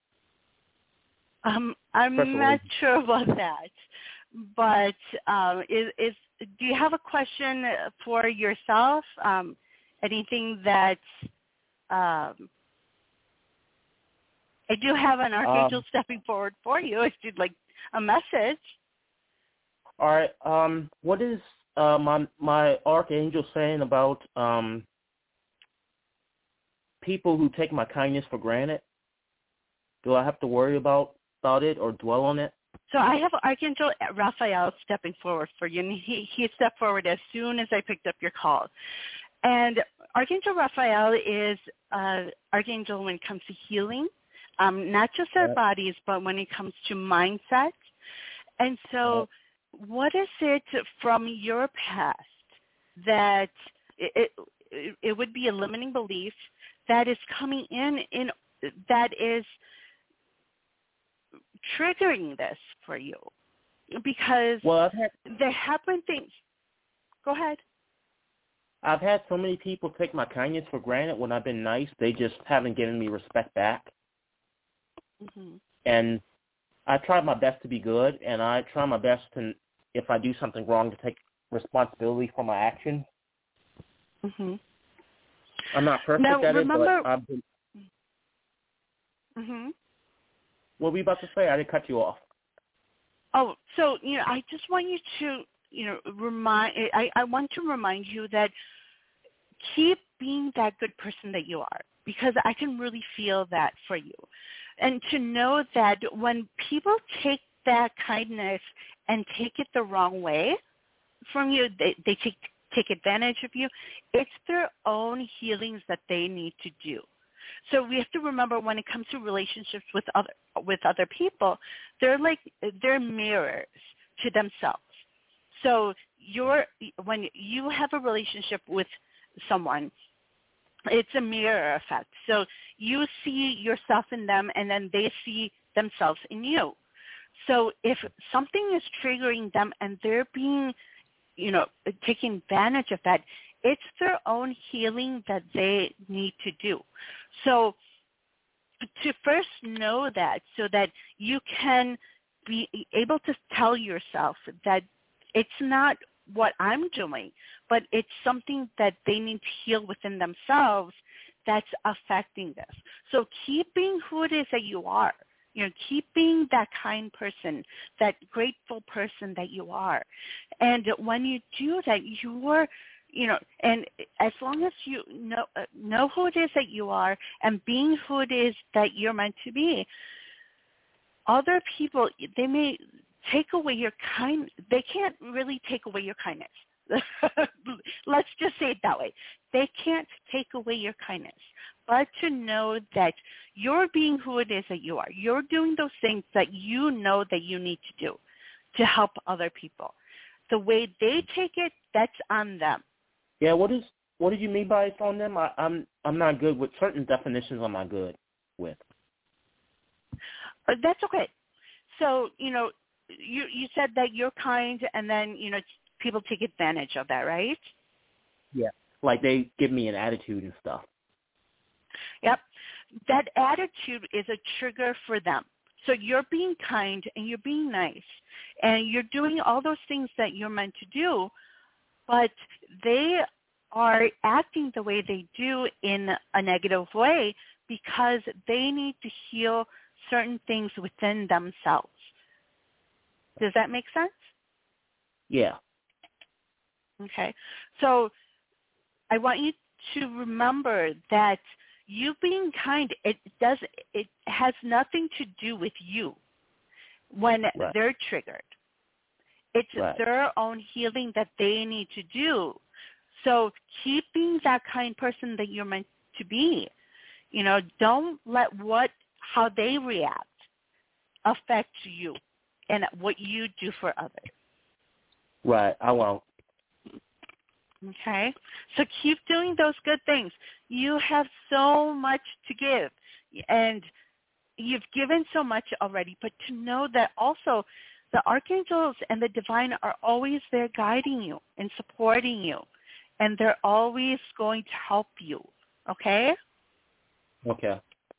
Um, I'm Special not agent. sure about that, but um, is, is do you have a question for yourself? Um, anything that um, I do have an archangel Um, stepping forward for you if you'd like a message. All right. Um, what is uh, my my archangel saying about um, people who take my kindness for granted? Do I have to worry about about it or dwell on it? So I have Archangel Raphael stepping forward for you, and he, he stepped forward as soon as I picked up your call. And Archangel Raphael is uh, Archangel when it comes to healing, um, not just our Right. bodies, but when it comes to mindset. And so what is it from your past that it, it, it would be a limiting belief that is coming in, in that is triggering this for you? Because Well, I've had there happen things. Go ahead. I've had so many people take my kindness for granted when I've been nice. They just haven't given me respect back. Mm-hmm. And I try my best to be good, and I try my best to, if I do something wrong, to take responsibility for my actions. Mm-hmm. I'm not perfect Now, at remember, it, but I've been, mm-hmm. what were you about to say? I didn't cut you off. Oh, so, you know, I just want you to, you know, remind, I, I want to remind you that keep being that good person that you are, because I can really feel that for you. And to know that when people take that kindness and take it the wrong way from you, they, they take take advantage of you, it's their own healings that they need to do. So we have to remember when it comes to relationships with other with other people, they're like they're mirrors to themselves. So you're when you have a relationship with someone, it's a mirror effect. So you see yourself in them, and then they see themselves in you. So if something is triggering them and they're being, you know, taking advantage of that, it's their own healing that they need to do. So to first know that so that you can be able to tell yourself that it's not what I'm doing, but it's something that they need to heal within themselves that's affecting this. So keep being who it is that you are. You know, keep being that kind person, that grateful person that you are. And when you do that, you're, you know, and as long as you know uh, know who it is that you are and being who it is that you're meant to be, other people, they may take away your kind. They can't really take away your kindness. Let's just say it that way. They can't take away your kindness, but to know that you're being who it is that you are. You're doing those things that you know that you need to do to help other people. The way they take it, that's on them. Yeah, what is what did you mean by it's on them? I, I'm I'm not good with certain definitions. I'm not good with. Uh, that's okay. So you know, you you said that you're kind, and then you know people take advantage of that, right? Yeah, like they give me an attitude and stuff. Yep. That attitude is a trigger for them. So you're being kind and you're being nice and you're doing all those things that you're meant to do, but they are acting the way they do in a negative way because they need to heal certain things within themselves. Does that make sense? Yeah. Okay. So I want you to remember that you being kind, it does it has nothing to do with you when right. they're triggered. It's right. their own healing that they need to do. So keep being that kind person that you're meant to be. You know, don't let what how they react affect you and what you do for others. Right, I won't. Okay, so keep doing those good things. You have so much to give, and you've given so much already, but to know that also the archangels and the divine are always there guiding you and supporting you, and they're always going to help you, okay? Okay.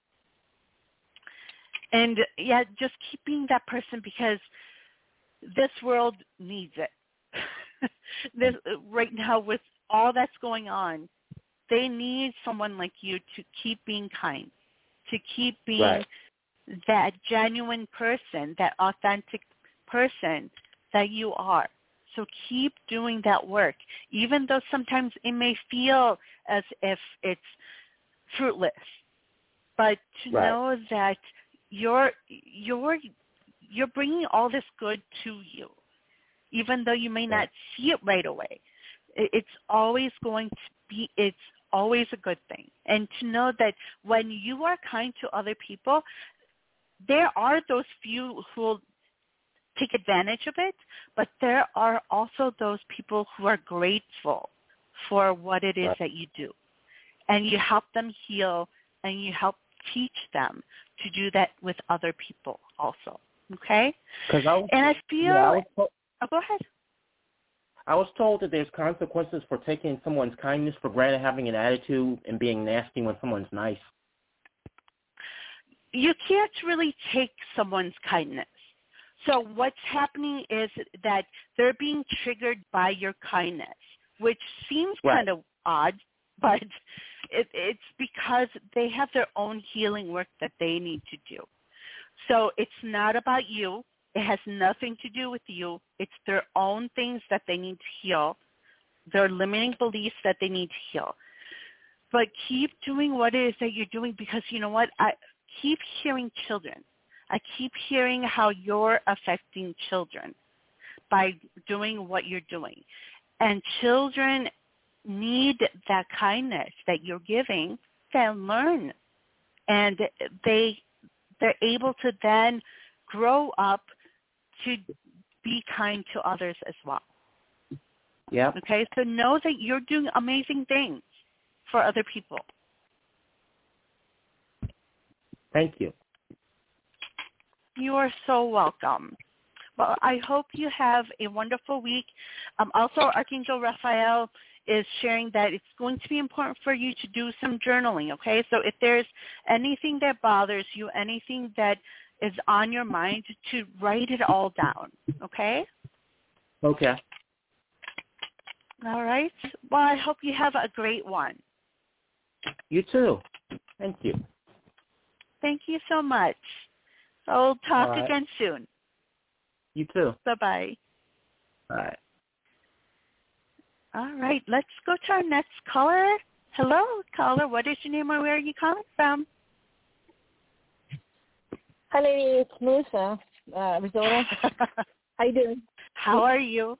And, yeah, just keep being that person because this world needs it. This right now with all that's going on, they need someone like you to keep being kind, to keep being right. that genuine person, that authentic person that you are. So keep doing that work, even though sometimes it may feel as if it's fruitless. But to right. know that you're you're you're bringing all this good to you. Even though you may not see it right away, it's always going to be, it's always a good thing. And to know that when you are kind to other people, there are those few who will take advantage of it, but there are also those people who are grateful for what it is right. that you do. And you help them heal, and you help teach them to do that with other people also. Okay? Cause I was, and I feel... Yeah, I was to- Oh, go ahead. I was told that there's consequences for taking someone's kindness for granted, having an attitude, and being nasty when someone's nice. You can't really take someone's kindness. So what's happening is that they're being triggered by your kindness, which seems right. kind of odd, but it, it's because they have their own healing work that they need to do. So it's not about you. It has nothing to do with you. It's their own things that they need to heal, their limiting beliefs that they need to heal. But keep doing what it is that you're doing because, you know what, I keep hearing children. I keep hearing how you're affecting children by doing what you're doing. And children need that kindness that you're giving to learn. And they, they're able to then grow up to be kind to others as well. Yeah. Okay, so know that you're doing amazing things for other people. Thank you. You are so welcome. Well, I hope you have a wonderful week. Um, also, Archangel Raphael is sharing that it's going to be important for you to do some journaling, okay? So if there's anything that bothers you, anything that is on your mind, to write it all down, okay? Okay. All right. Well, I hope you have a great one. You too. Thank you. Thank you so much. I'll talk All right. again soon. You too. Bye-bye. All right. All right. Let's go to our next caller. Hello, caller. What is your name or where are you calling from? Hi, lady. It's Melissa, uh, Arizona. How you doing? How are you?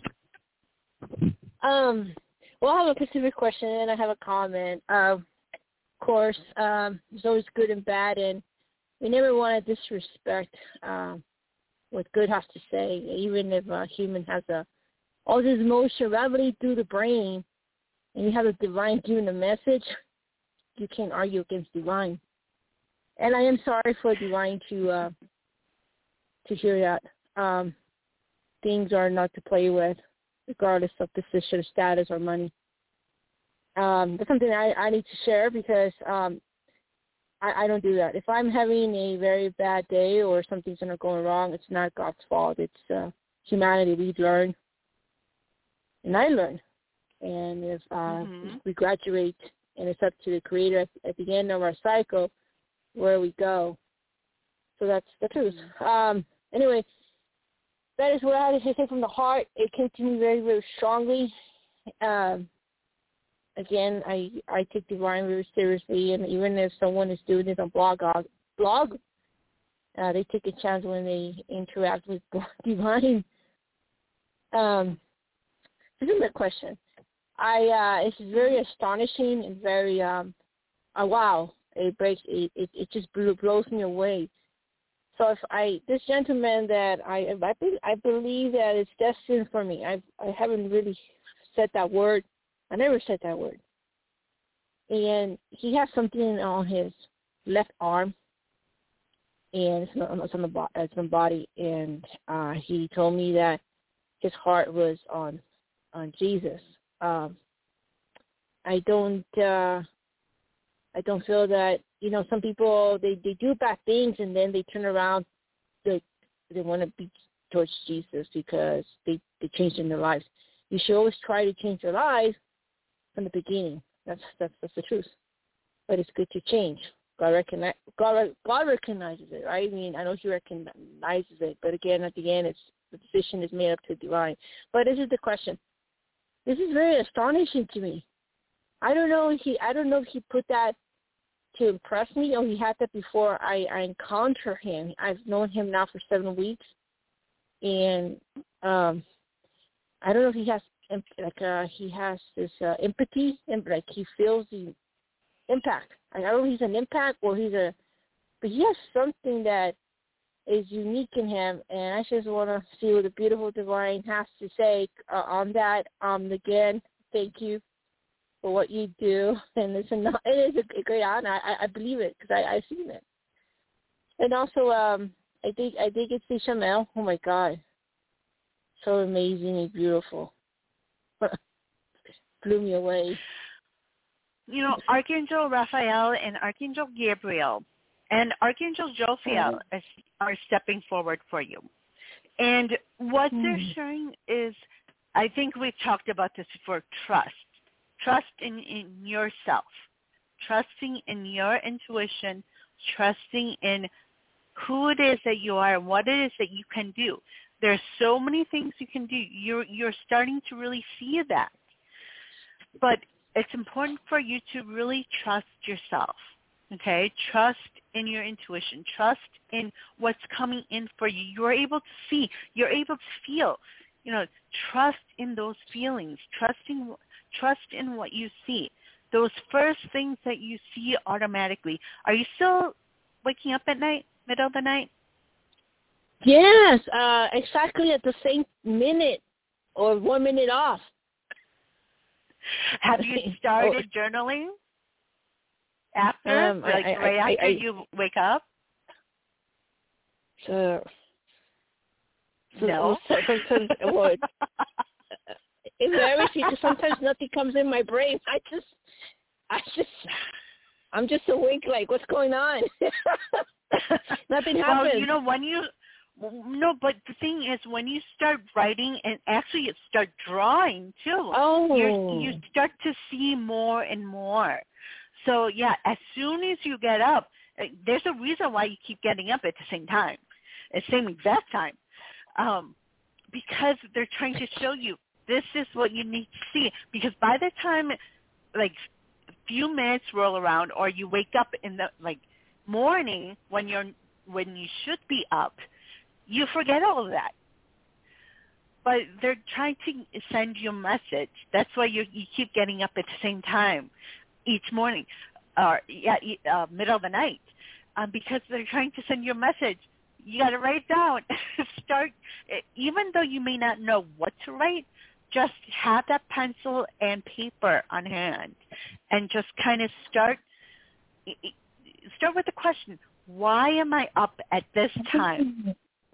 Um, well, I have a specific question and I have a comment. Uh, of course, um, there's always good and bad, and we never want to disrespect um, what good has to say, even if a human has a all this emotion rattling through the brain, and you have the divine giving a message. You can't argue against divine. And I am sorry for divine to uh, to hear that. Um, things are not to play with, regardless of position, status, or money. Um, that's something I, I need to share because um, I, I don't do that. If I'm having a very bad day or something's not going wrong, it's not God's fault. It's uh, humanity. We learn, and I learn. And if, uh, mm-hmm. if we graduate, and it's up to the Creator at, at the end of our cycle where we go. So that's the truth. Um, anyway, that is what I had to say from the heart. It came to me very, very strongly. Um, again, I I take divine very seriously, and even if someone is doing it on blog, blog, uh, they take a chance when they interact with divine. Um, this is a question. I uh, it's very astonishing and very um, uh, wow. It breaks. It, it it just blows me away. So if I, this gentleman that I, I, I believe that it's destined for me. I I haven't really said that word. I never said that word. And he has something on his left arm, and it's on, it's on the bo- it's on the body. And uh, he told me that his heart was on on Jesus. Um, I don't. Uh, I don't feel that, you know, some people, they, they do bad things and then they turn around, they, they want to be towards Jesus because they, they changed in their lives. You should always try to change your life from the beginning. That's that's, that's the truth. But it's good to change. God, recognize, God, God recognizes it, right? I mean, I know he recognizes it, but again, at the end, it's the decision is made up to divine. But this is the question. This is very astonishing to me. I don't know if he I don't know if he put that to impress me or he had that before I, I encounter him. I've known him now for seven weeks, and um, I don't know if he has like uh, he has this uh, empathy and like he feels the impact. I don't know if he's an impact or he's a, but he has something that is unique in him, and I just want to see what the beautiful divine has to say uh, on that. Um, again, thank you for what you do, and it's a, it is a great honor. I, I believe it because I've seen it. And also, um, I think I did get to see Shamel. Oh my God, so amazingly beautiful. Blew me away. You know, Archangel Raphael and Archangel Gabriel and Archangel Jophiel mm-hmm. is, are stepping forward for you. And what mm-hmm. they're sharing is, I think we've talked about this before, trust. Trust in, in yourself, trusting in your intuition, trusting in who it is that you are and what it is that you can do. There's so many things you can do. You're, you're starting to really see that. But it's important for you to really trust yourself, okay? Trust in your intuition. Trust in what's coming in for you. You're able to see. You're able to feel. You know, trust in those feelings. Trust in, trust in what you see. Those first things that you see automatically. Are you still waking up at night, middle of the night? Yes, uh, exactly at the same minute or one minute off. Have you started oh. journaling after, um, like I, right I, after I, you wake up? So, so no. Sometimes, well, it, it varies because sometimes nothing comes in my brain. I just, I just, I'm just awake. Like, what's going on? Nothing happens. Well, you know, when you, no, but the thing is, when you start writing and actually you start drawing too, oh. you're, you start to see more and more. So yeah, as soon as you get up, there's a reason why you keep getting up at the same time, at the same exact time, um, because they're trying to show you this is what you need to see. Because by the time, like, a few minutes roll around, or you wake up in the like morning when you're when you should be up, you forget all of that. But they're trying to send you a message. That's why you you keep getting up at the same time each morning, or yeah, uh, middle of the night, um, because they're trying to send you a message. You got to write down. Start, even though you may not know what to write, just have that pencil and paper on hand, and just kind of start. Start with the question: why am I up at this time?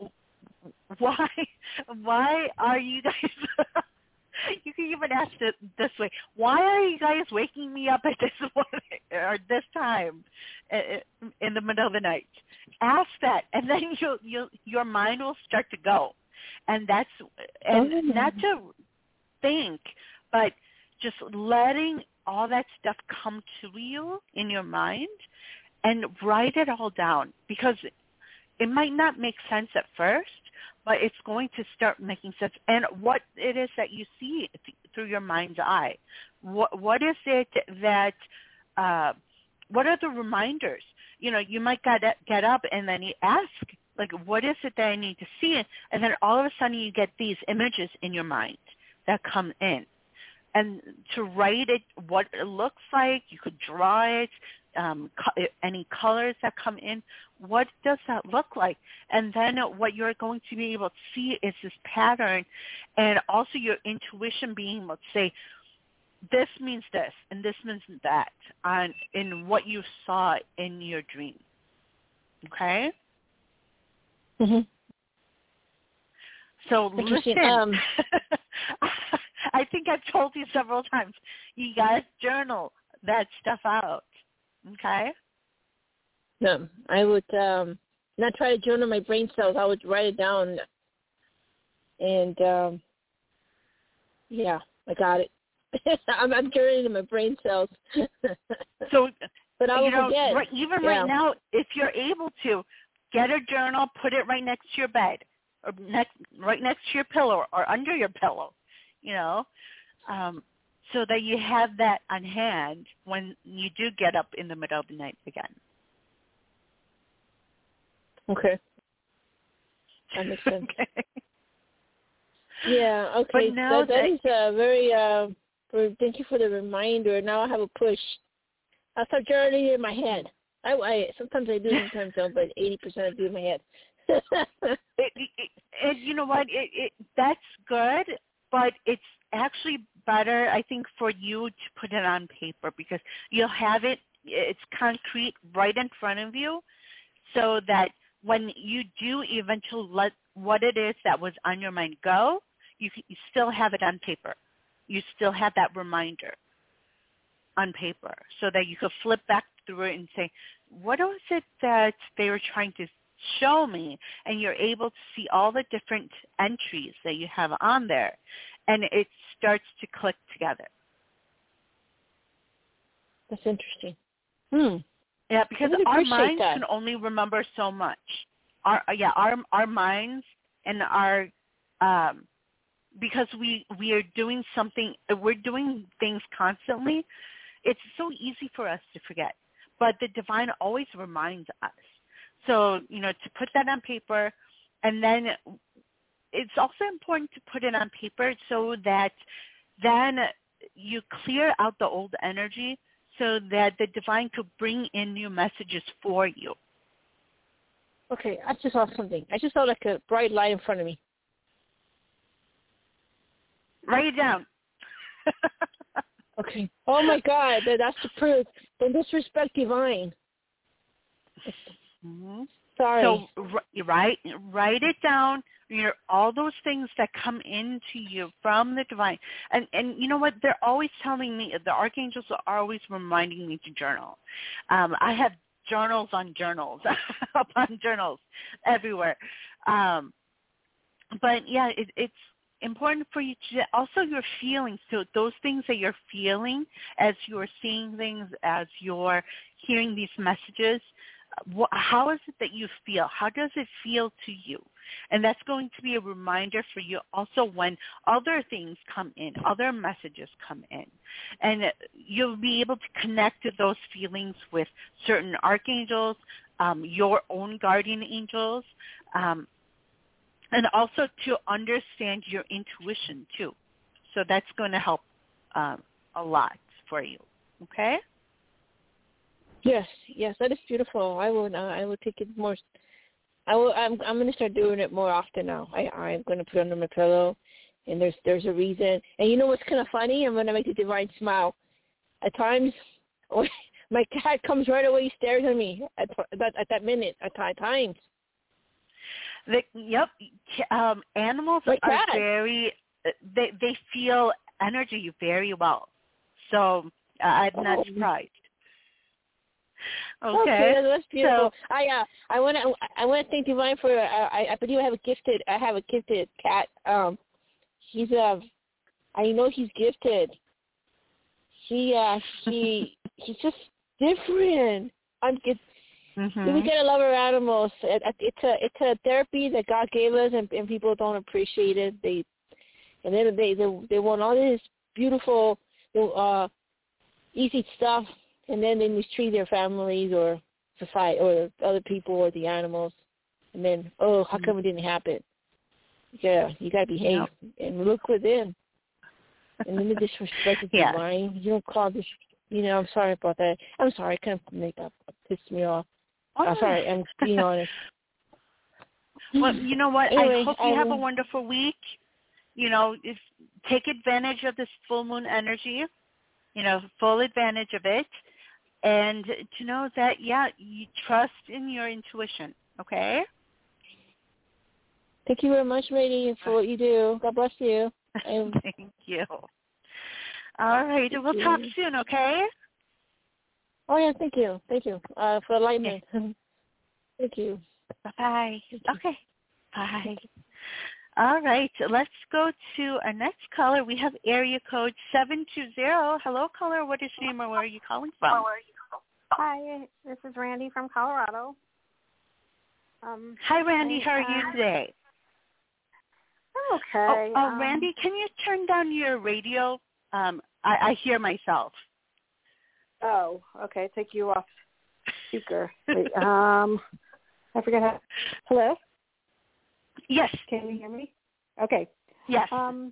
Why? Why are you guys? You can even ask it this way: why are you guys waking me up at this morning or this time in the middle of the night? Ask that, and then you you your mind will start to go, and that's and oh, not to think, but just letting all that stuff come to you in your mind, and write it all down, because it might not make sense at first, but it's going to start making sense. And what it is that you see through your mind's eye, what what is it that, uh, what are the reminders? You know, you might get get up and then you ask, like, what is it that I need to see? And then all of a sudden you get these images in your mind that come in. And to write it, what it looks like, you could draw it, um, co- any colors that come in. What does that look like? And then what you're going to be able to see is this pattern, and also your intuition being able to say, this means this, and this means that, on in what you saw in your dream. Okay? Mm-hmm. So listen. Um, I think I've told you several times, you guys journal that stuff out. Okay? No, I would um, not try to journal my brain cells. I would write it down. And, um, yeah, I got it. I'm, I'm journaling my brain cells. So, but I you know, forget. Right, even yeah. right now, if you're able to, get a journal, put it right next to your bed, or next, right next to your pillow, or under your pillow, you know, um, so that you have that on hand when you do get up in the middle of the night again. Okay. That makes sense. Okay. Yeah, okay. But now that, that is uh, very, uh, for, thank you for the reminder. Now I have a push. I'll start journaling in my head. I, I Sometimes I do, sometimes I don't, but eighty percent I do in my head. it, it, it, you know what? It, it, that's good, but it's actually better, I think, for you to put it on paper, because you'll have it, it's concrete right in front of you, so that when you do eventually let what it is that was on your mind go, you, you still have it on paper. You still have that reminder on paper, so that you could flip back through it and say, what was it that they were trying to show me? And you're able to see all the different entries that you have on there, and it starts to click together. That's interesting. Hmm. Yeah, because our minds that. can only remember so much. Our yeah, our our minds and our um, because we we are doing something, we're doing things constantly. It's so easy for us to forget, but the divine always reminds us. So, you know, to put that on paper, and then it's also important to put it on paper so that then you clear out the old energy so that the divine could bring in new messages for you. Okay, I just saw something. I just saw like a bright light in front of me. Write it down. Okay. Oh my God, that, that's the proof. Don't disrespect divine. Mm-hmm. Sorry. So write write it down. You know, all those things that come into you from the divine, and and you know what? They're always telling me. The archangels are always reminding me to journal. Um, I have journals on journals upon journals everywhere. Um, but yeah, it, it's important for you to also your feelings. So those things that you're feeling as you're seeing things, as you're hearing these messages. What, how is it that you feel? How does it feel to you? And that's going to be a reminder for you also when other things come in, other messages come in. And you'll be able to connect to those feelings with certain archangels, um, your own guardian angels, um, and also to understand your intuition too. So that's going to help um, a lot for you. Okay? Yes, yes, that is beautiful. I will. Uh, I will take it more. I will. I'm. I'm going to start doing it more often now. I. I'm going to put it under my pillow, and there's. There's a reason. And you know what's kind of funny? I'm going to make the divine smile. At times, my cat comes right away, stares at me at that at that minute. At times. The, yep. Um, animals my are cat. very. They they feel energy very well. So uh, I'm not oh. surprised. Okay, okay, that's beautiful. So, I uh, I want to I want to thank Divine for uh, I I believe I have a gifted I have a gifted cat. Um, he's uh, I know he's gifted. He uh he he's just different. I'm it's, mm-hmm. we gotta love our animals. It, it's a it's a therapy that God gave us, and, and people don't appreciate it. They and then they they they want all this beautiful uh easy stuff. And then they mistreat their families or society or other people or the animals. And then, oh, how come it didn't happen? Yeah, you got to behave yep. and look within. And then the disrespect is yeah. divine. You don't call this, you know, I'm sorry about that. I'm sorry. I couldn't make that piss me off. Oh. I'm sorry. I'm being honest. Well, you know what? Anyway, I hope you I, have a wonderful week. You know, if, take advantage of this full moon energy, you know, full advantage of it. And to know that, yeah, you trust in your intuition, okay? Thank you very much, Rainey, for what you do. God bless you. And Thank you. All right. We'll you. talk soon, okay? Oh, yeah, thank you. Thank you uh, for enlightenment. Okay. Thank you. Bye-bye. Okay. Bye. All right. Let's go to our next caller. We have area code seven two zero. Hello, caller. What is your name or where are you calling from? Hi, this is Randy from Colorado. Um, Hi, Randy. and, How are uh, you today? I'm okay. Oh, oh um, Randy, can you turn down your radio? Um, I, I hear myself. Oh, okay. Take you off speaker. Wait, um, I forget how. Hello? Yes. Can you hear me? Okay. Yes. Um,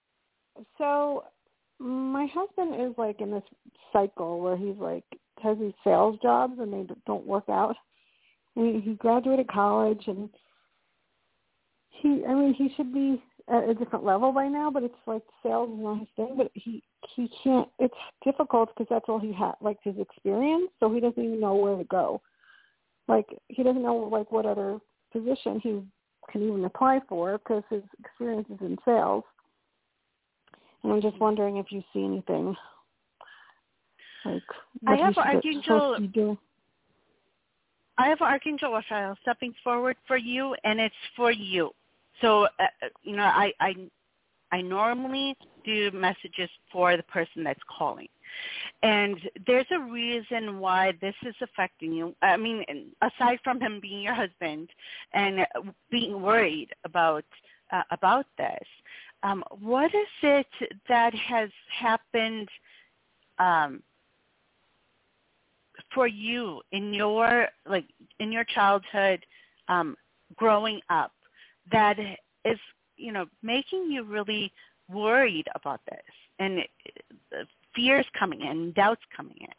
so my husband is like in this cycle where he's like has these sales jobs and they don't work out. I mean, he graduated college and he, I mean, he should be at a different level by now, but it's like sales is not his thing. But he he can't. It's difficult because that's all he had, like his experience. So he doesn't even know where to go. Like he doesn't know like what other position he can even apply for because his experience is in sales. And I'm just wondering if you see anything like what I have he should Archangel. be doing. I have Archangel Raphael stepping forward for you, and it's for you. So, uh, you know, I, I I normally do messages for the person that's calling. And there's a reason why this is affecting you. I mean, aside from him being your husband and being worried about uh, about this, um, what is it that has happened um, for you in your like in your childhood, um, growing up, that is you know, making you really worried about this, and it, the fears coming in, doubts coming in.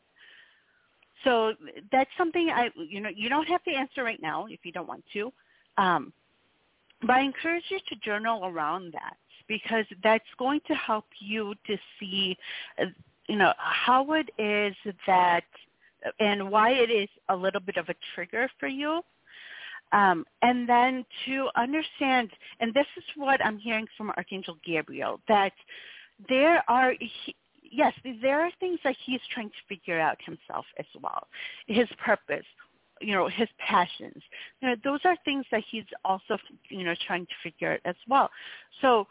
So that's something I, you know, you don't have to answer right now if you don't want to, um, but I encourage you to journal around that, because that's going to help you to see, uh, you know, how it is that, and why it is a little bit of a trigger for you. Um, and then to understand, and this is what I'm hearing from Archangel Gabriel, that there are, he, yes, there are things that he's trying to figure out himself as well, his purpose, you know, his passions. You know, those are things that he's also, you know, trying to figure out as well. So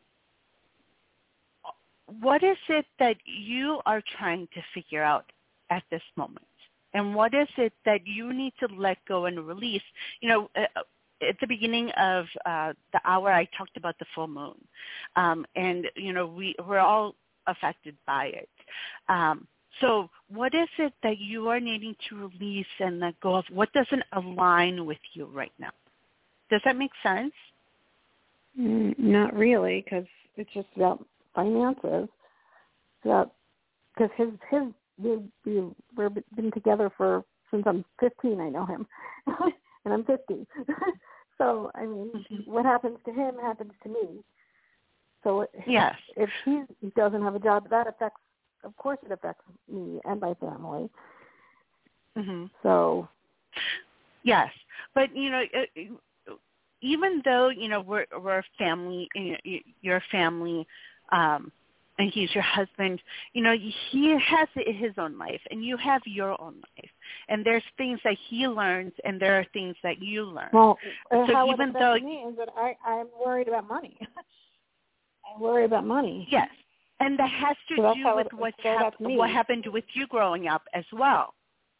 what is it that you are trying to figure out at this moment? And what is it that you need to let go and release? You know, at the beginning of uh, the hour, I talked about the full moon. Um, and, you know, we, we're all affected by it. Um, so what is it that you are needing to release and let go of? What doesn't align with you right now? Does that make sense? Mm, not really, because it's just about finances. About, because his, his, We, we, we've been together for, since I'm fifteen, I know him, and I'm fifty. So, I mean, mm-hmm. what happens to him happens to me. So yes. if he doesn't have a job, that affects, of course it affects me and my family. Mm-hmm. So. Yes, but, you know, even though, you know, we're, we're a family, you're a family, um, and he's your husband, you know, he has his own life, and you have your own life. And there's things that he learns, and there are things that you learn. Well, so how even it though me is that I, I'm worried about money. I worry about money. Yes, and that has to so do with it, what, so hap- what happened with you growing up as well.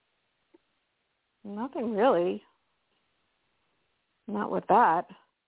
Nothing really. Not with that.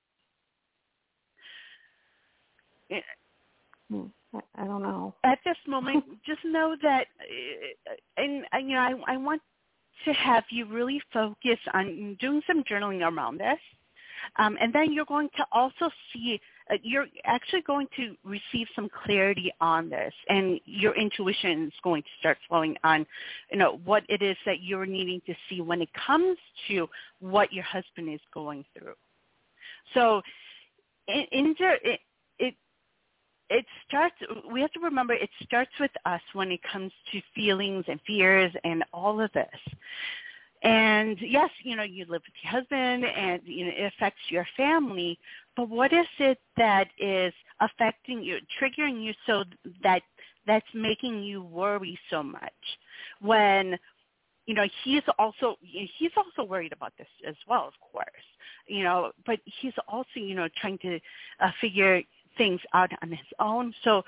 It, hmm. I don't know. At this moment, just know that, and, and you know, I, I want to have you really focus on doing some journaling around this, um, and then you're going to also see, uh, you're actually going to receive some clarity on this, and your intuition is going to start flowing on, you know, what it is that you're needing to see when it comes to what your husband is going through. So, in, in it, it It starts, we have to remember, it starts with us when it comes to feelings and fears and all of this. And yes, you know, you live with your husband and, you know, it affects your family, but what is it that is affecting you, triggering you so that that's making you worry so much when, you know, he's also, he's also worried about this as well, of course, you know, but he's also, you know, trying to uh, figure things out on his own. So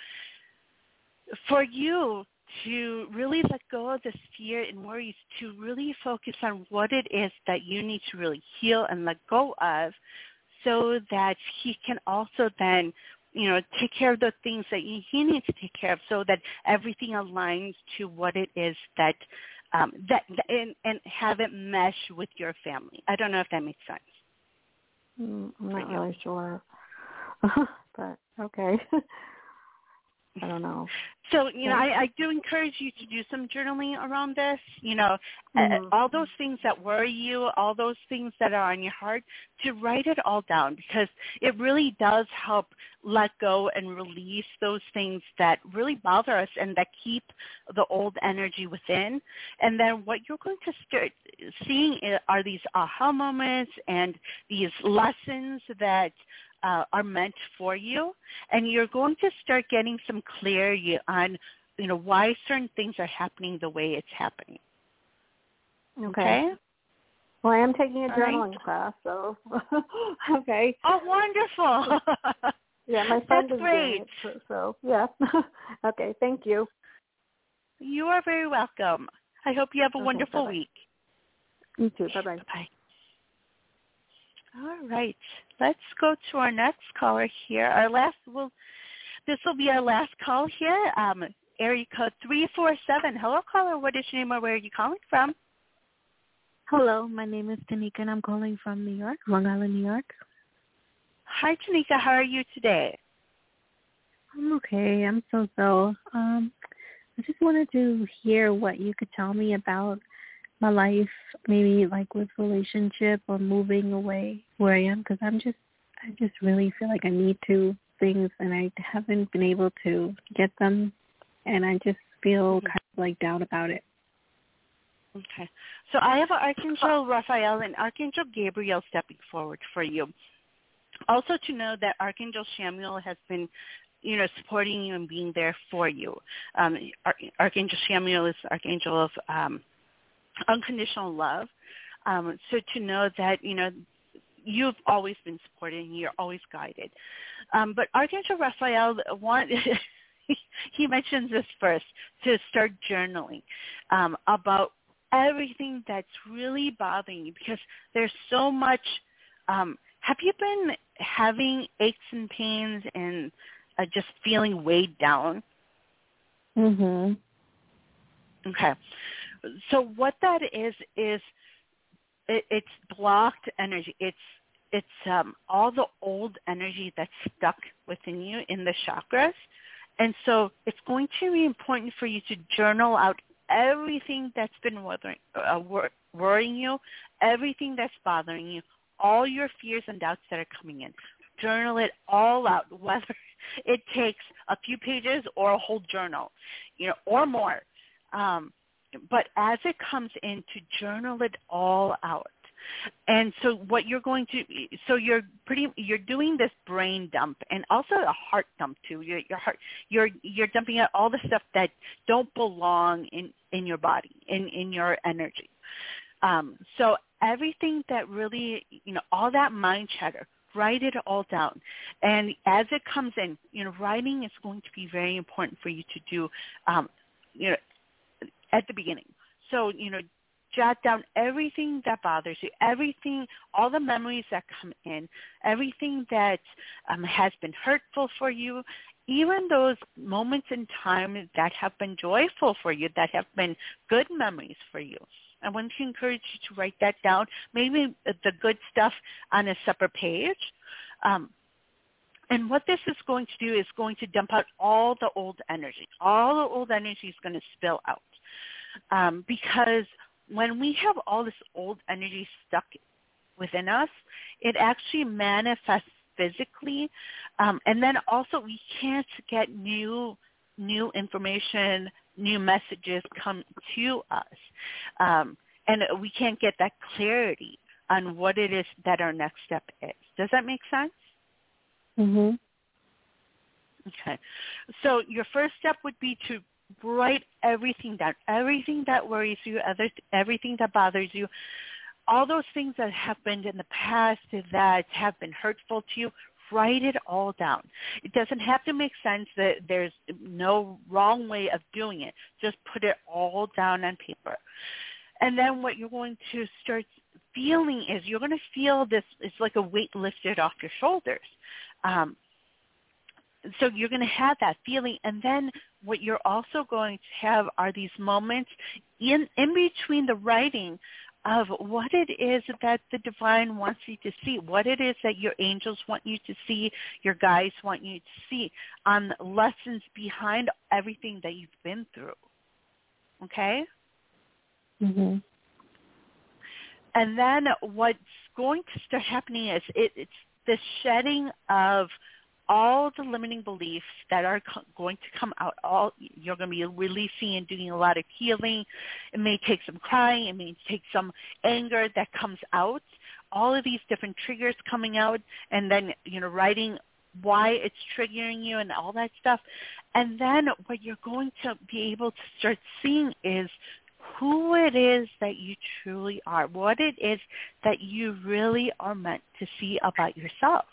for you to really let go of this fear and worries, to really focus on what it is that you need to really heal and let go of, so that he can also then, you know, take care of the things that he needs to take care of, so that everything aligns to what it is that, um, that and, and have it mesh with your family. I don't know if that makes sense. Mm, I'm not really sure. But okay. I don't know. So, you know, I, I do encourage you to do some journaling around this. You know, mm-hmm. uh, all those things that worry you, all those things that are on your heart, to write it all down, because it really does help let go and release those things that really bother us and that keep the old energy within. And then what you're going to start seeing are these aha moments and these lessons that Uh, are meant for you, and you're going to start getting some clarity on, you know, why certain things are happening the way it's happening. Okay. Okay? Well, I am taking a All journaling right. class, so okay. Oh, wonderful. Yeah, my friend That's is great. doing it, so, so yeah. Okay, thank you. You are very welcome. I hope you have a Okay, wonderful bye-bye. week. You too. Bye-bye. Bye-bye. All right. Let's go to our next caller here. Our last, will this will be our last call here. Um, area code three four seven. Hello, caller. What is your name or where are you calling from? Hello, my name is Tanika, and I'm calling from New York, Long Island, New York. Hi, Tanika. How are you today? I'm okay. I'm so-so. Um, I just wanted to hear what you could tell me about my life, maybe like with relationship or moving away where I am, because I'm just, I just really feel like I need to things and I haven't been able to get them, and I just feel Mm-hmm. kind of like down about it. Okay. So I have Archangel Raphael and Archangel Gabriel stepping forward for you. Also to know that Archangel Chamuel has been, you know, supporting you and being there for you. Um, Ar- Archangel Chamuel is Archangel of um, unconditional love. Um, so to know that, you know, you've always been supported and you're always guided. Um, but Archangel Raphael, want, he mentions this first, to start journaling um, about everything that's really bothering you, because there's so much. Um, have you been having aches and pains and uh, just feeling weighed down? Mhm. Okay. So what that is is it, it's blocked energy. It's it's um, all the old energy that's stuck within you in the chakras, and so it's going to be important for you to journal out everything that's been worrying, uh, wor- worrying you, everything that's bothering you, all your fears and doubts that are coming in. Journal it all out, whether it takes a few pages or a whole journal, you know, or more. Um, but as it comes in, to journal it all out. And so what you're going to, so you're pretty, you're doing this brain dump and also a heart dump too. Your, your heart, you're, you're dumping out all the stuff that don't belong in, in your body, in, in your energy. Um, so everything that really, you know, all that mind chatter, write it all down. And as it comes in, you know, writing is going to be very important for you to do, um, you know, at the beginning. So, you know, jot down everything that bothers you, everything, all the memories that come in, everything that um, has been hurtful for you, even those moments in time that have been joyful for you, that have been good memories for you. I want to encourage you to write that down, maybe the good stuff on a separate page. Um, and what this is going to do is going to dump out all the old energy. All the old energy is going to spill out. Um, because when we have all this old energy stuck within us, it actually manifests physically. Um, and then also we can't get new new information, new messages come to us. Um, and we can't get that clarity on what it is that our next step is. Does that make sense? Mhm. Okay. So your first step would be to write everything down, everything that worries you, other, everything that bothers you, all those things that happened in the past that have been hurtful to you. Write it all down. It doesn't have to make sense. That there's no wrong way of doing it. Just put it all down on paper. And then what you're going to start feeling is you're going to feel this, it's like a weight lifted off your shoulders. Um, so you're going to have that feeling. And then what you're also going to have are these moments in, in between the writing of what it is that the divine wants you to see, what it is that your angels want you to see, your guides want you to see, on lessons behind everything that you've been through. Okay? Mm-hmm. And then what's going to start happening is it, it's the shedding of all the limiting beliefs that are co- going to come out. All you're going to be releasing and doing a lot of healing. It may take some crying. It may take some anger that comes out. All of these different triggers coming out, and then, you know, writing why it's triggering you and all that stuff. And then what you're going to be able to start seeing is who it is that you truly are, what it is that you really are meant to see about yourself,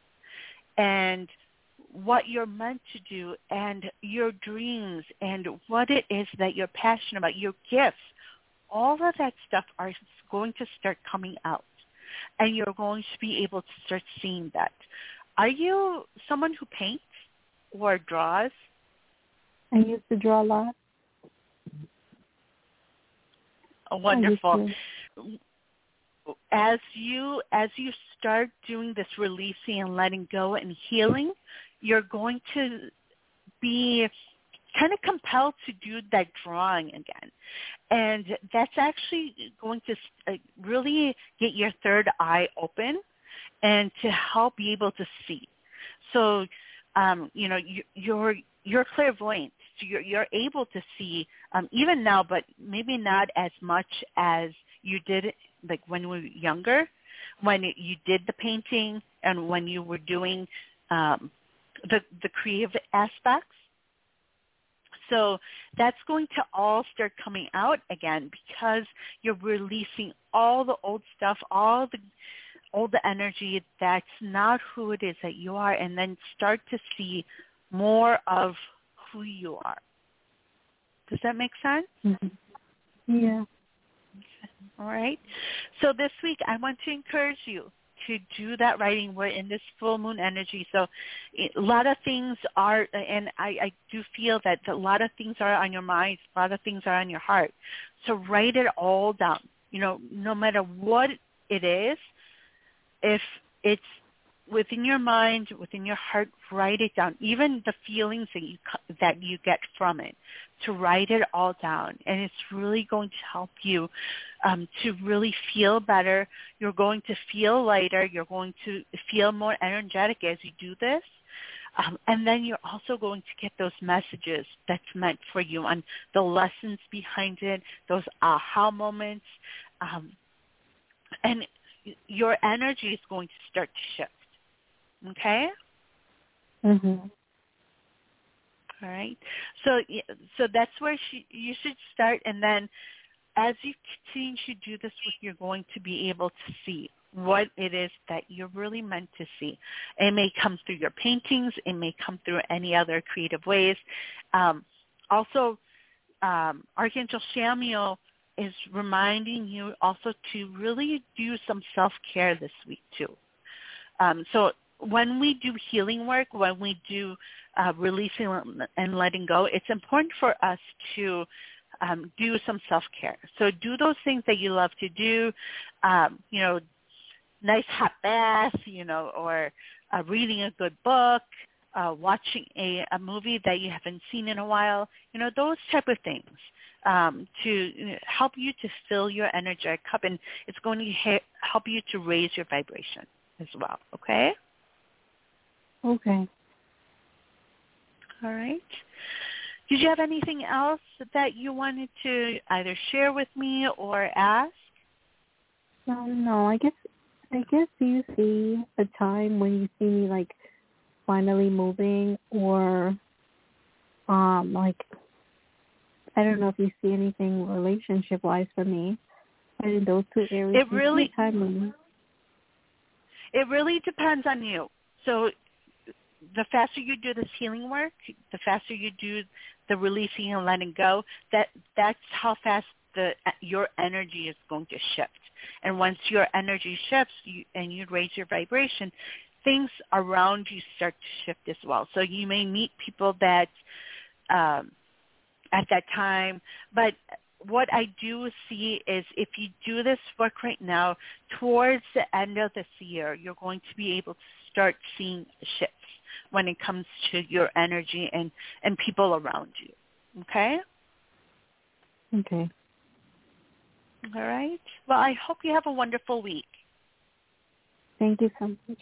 and what you're meant to do, and your dreams, and what it is that you're passionate about, your gifts. All of that stuff are going to start coming out, and you're going to be able to start seeing that. Are you someone who paints or draws? I used to draw a lot. Oh, wonderful. as you as you start doing this releasing and letting go and healing, you're going to be kind of compelled to do that drawing again. And that's actually going to uh, really get your third eye open and to help be able to see. So, um, you know, you, you're you're clairvoyant. So you're, you're able to see um, even now, but maybe not as much as you did like when we were younger, when you did the painting and when you were doing um, the, the creative aspects. So that's going to all start coming out again because you're releasing all the old stuff, all the all the energy that's not who it is that you are, and then start to see more of who you are. Does that make sense? Mm-hmm. Yeah. All right. So this week I want to encourage you to do that writing. We're in this full moon energy. So a lot of things are, and I, I do feel that a lot of things are on your mind, a lot of things are on your heart. So write it all down. You know, no matter what it is, if it's within your mind, within your heart, write it down. Even the feelings that you that you get from it, to write it all down, and it's really going to help you um, to really feel better. You're going to feel lighter. You're going to feel more energetic as you do this, um, and then you're also going to get those messages that's meant for you and the lessons behind it, those aha moments, um, and your energy is going to start to shift. Okay? Mhm. All right. So so that's where she, you should start, and then as you continue to do this, you're going to be able to see what it is that you're really meant to see. It may come through your paintings. It may come through any other creative ways. Um, also, um, Archangel Chamuel is reminding you also to really do some self-care this week too. Um, so when we do healing work, when we do uh, releasing and letting go, it's important for us to um, do some self-care. So do those things that you love to do, um, you know, nice hot bath, you know, or uh, reading a good book, uh, watching a, a movie that you haven't seen in a while, you know, those type of things. Um, to you know, help you to fill your energetic cup, and it's going to ha- help you to raise your vibration as well, okay? Okay. All right. Did you have anything else that you wanted to either share with me or ask? Um, no, I guess, I guess do you see a time when you see me, like, finally moving or, um, like, I don't know if you see anything relationship-wise for me, but in those two areas, it really, time it really depends on you. So the faster you do this healing work, the faster you do the releasing and letting go, that that's how fast the your energy is going to shift. And once your energy shifts you, and you raise your vibration, things around you start to shift as well. So you may meet people that um, at that time. But what I do see is if you do this work right now, towards the end of this year, you're going to be able to start seeing shifts when it comes to your energy and, and people around you. Okay? Okay. All right. Well, I hope you have a wonderful week. Thank you so much.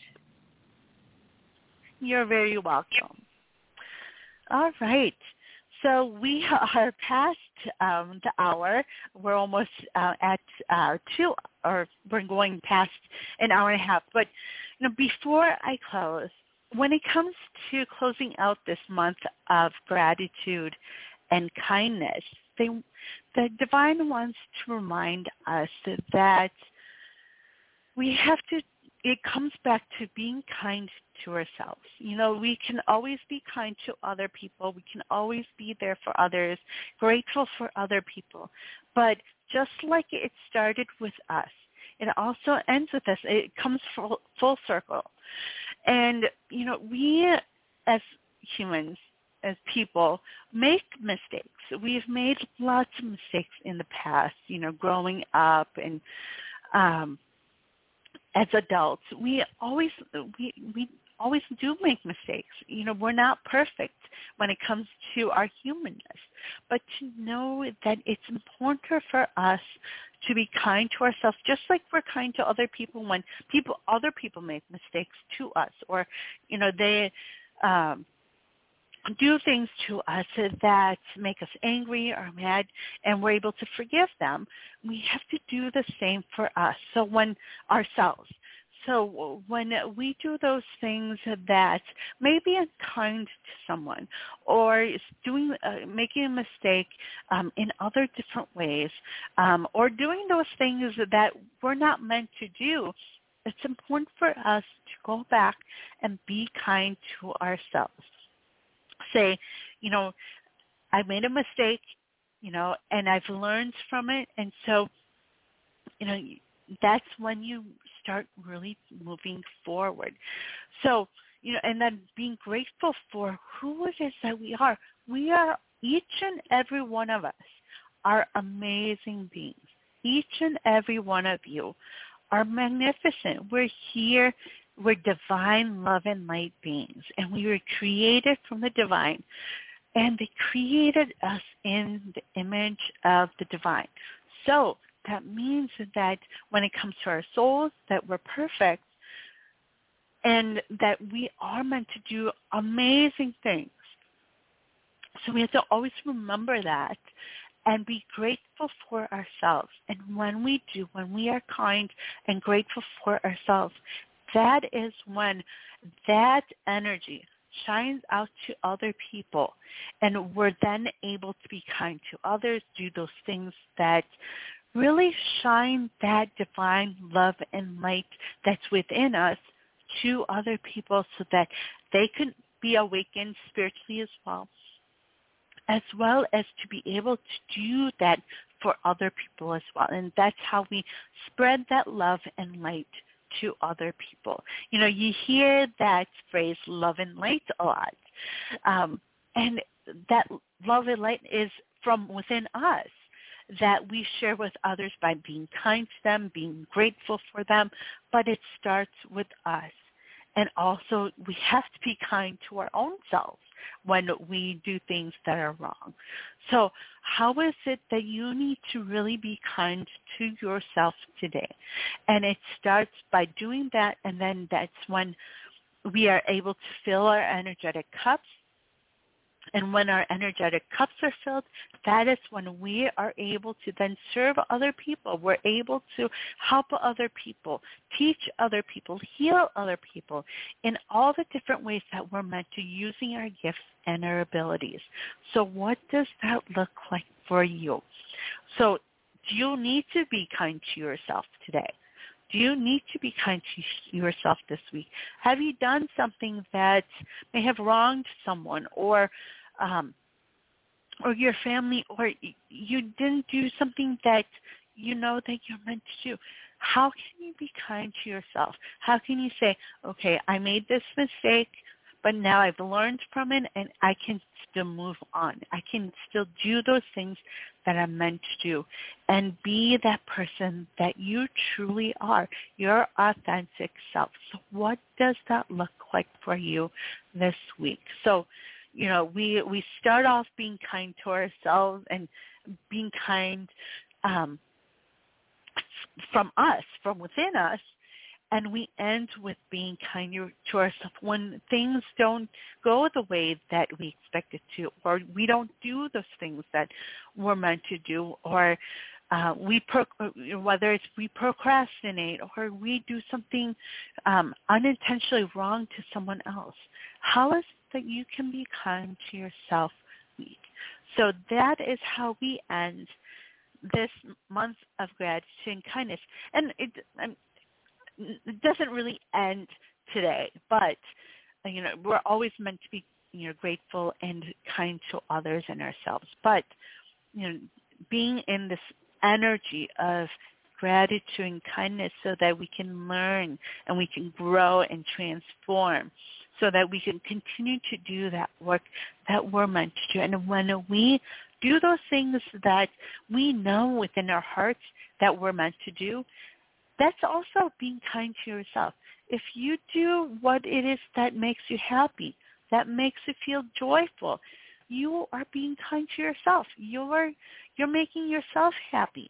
You're very welcome. All right. So we are past um, the hour. We're almost uh, at uh, two, or we're going past an hour and a half. But you know, before I close, when it comes to closing out this month of gratitude and kindness, they, the Divine wants to remind us that we have to, it comes back to being kind to ourselves. You know, we can always be kind to other people. We can always be there for others, grateful for other people. But just like it started with us, it also ends with us. It comes full, full circle. And, you know, we as humans, as people, make mistakes. We've made lots of mistakes in the past, you know, growing up and, um, as adults, we always we we always do make mistakes. You know, we're not perfect when it comes to our humanness, but to know that it's important for us to be kind to ourselves, just like we're kind to other people when people other people make mistakes to us, or you know they um, do things to us that make us angry or mad, and we're able to forgive them. We have to do the same for us. So when ourselves. So when we do those things that may be unkind to someone, or is doing uh, making a mistake um, in other different ways, um, or doing those things that we're not meant to do, it's important for us to go back and be kind to ourselves. Say, you know, I made a mistake, you know, and I've learned from it, and so, you know, that's when you start really moving forward. So, you know, and then being grateful for who it is that we are. We are, each and every one of us are amazing beings. Each and every one of you are magnificent. We're here. We're divine love and light beings, and we were created from the divine, and they created us in the image of the divine. So that means that when it comes to our souls, that we're perfect, and that we are meant to do amazing things. So we have to always remember that and be grateful for ourselves. And when we do, when we are kind and grateful for ourselves, that is when that energy shines out to other people, and we're then able to be kind to others, do those things that really shine that divine love and light that's within us to other people, so that they can be awakened spiritually as well, as well as to be able to do that for other people as well. And that's how we spread that love and light to other people. You know, you hear that phrase, love and light, a lot. Um, and that love and light is from within us, that we share with others by being kind to them, being grateful for them, but it starts with us. And also, we have to be kind to our own selves when we do things that are wrong. So how is it that you need to really be kind to yourself today? And it starts by doing that, and then that's when we are able to fill our energetic cups. And when our energetic cups are filled, that is when we are able to then serve other people. We're able to help other people, teach other people, heal other people in all the different ways that we're meant to, using our gifts and our abilities. So what does that look like for you? So do you need to be kind to yourself today? Do you need to be kind to yourself this week? Have you done something that may have wronged someone, or um, or your family, or you didn't do something that you know that you're meant to do? How can you be kind to yourself? How can you say, okay, I made this mistake, but now I've learned from it, and I can still move on. I can still do those things that I'm meant to do, and be that person that you truly are, your authentic self. So what does that look like for you this week? So, you know, we we start off being kind to ourselves and being kind um, from us, from within us, and we end with being kind to ourselves when things don't go the way that we expect it to, or we don't do those things that we're meant to do, or uh, we pro- whether it's we procrastinate, or we do something um, unintentionally wrong to someone else. How is it that you can be kind to yourself week? So that is how we end this month of gratitude and kindness. And it, I'm, it doesn't really end today, but you know, we're always meant to be, you know, grateful and kind to others and ourselves. But you know, being in this energy of gratitude and kindness, so that we can learn and we can grow and transform, so that we can continue to do that work that we're meant to do. And when we do those things that we know within our hearts that we're meant to do, that's also being kind to yourself. If you do what it is that makes you happy, that makes you feel joyful, you are being kind to yourself. You're you're making yourself happy.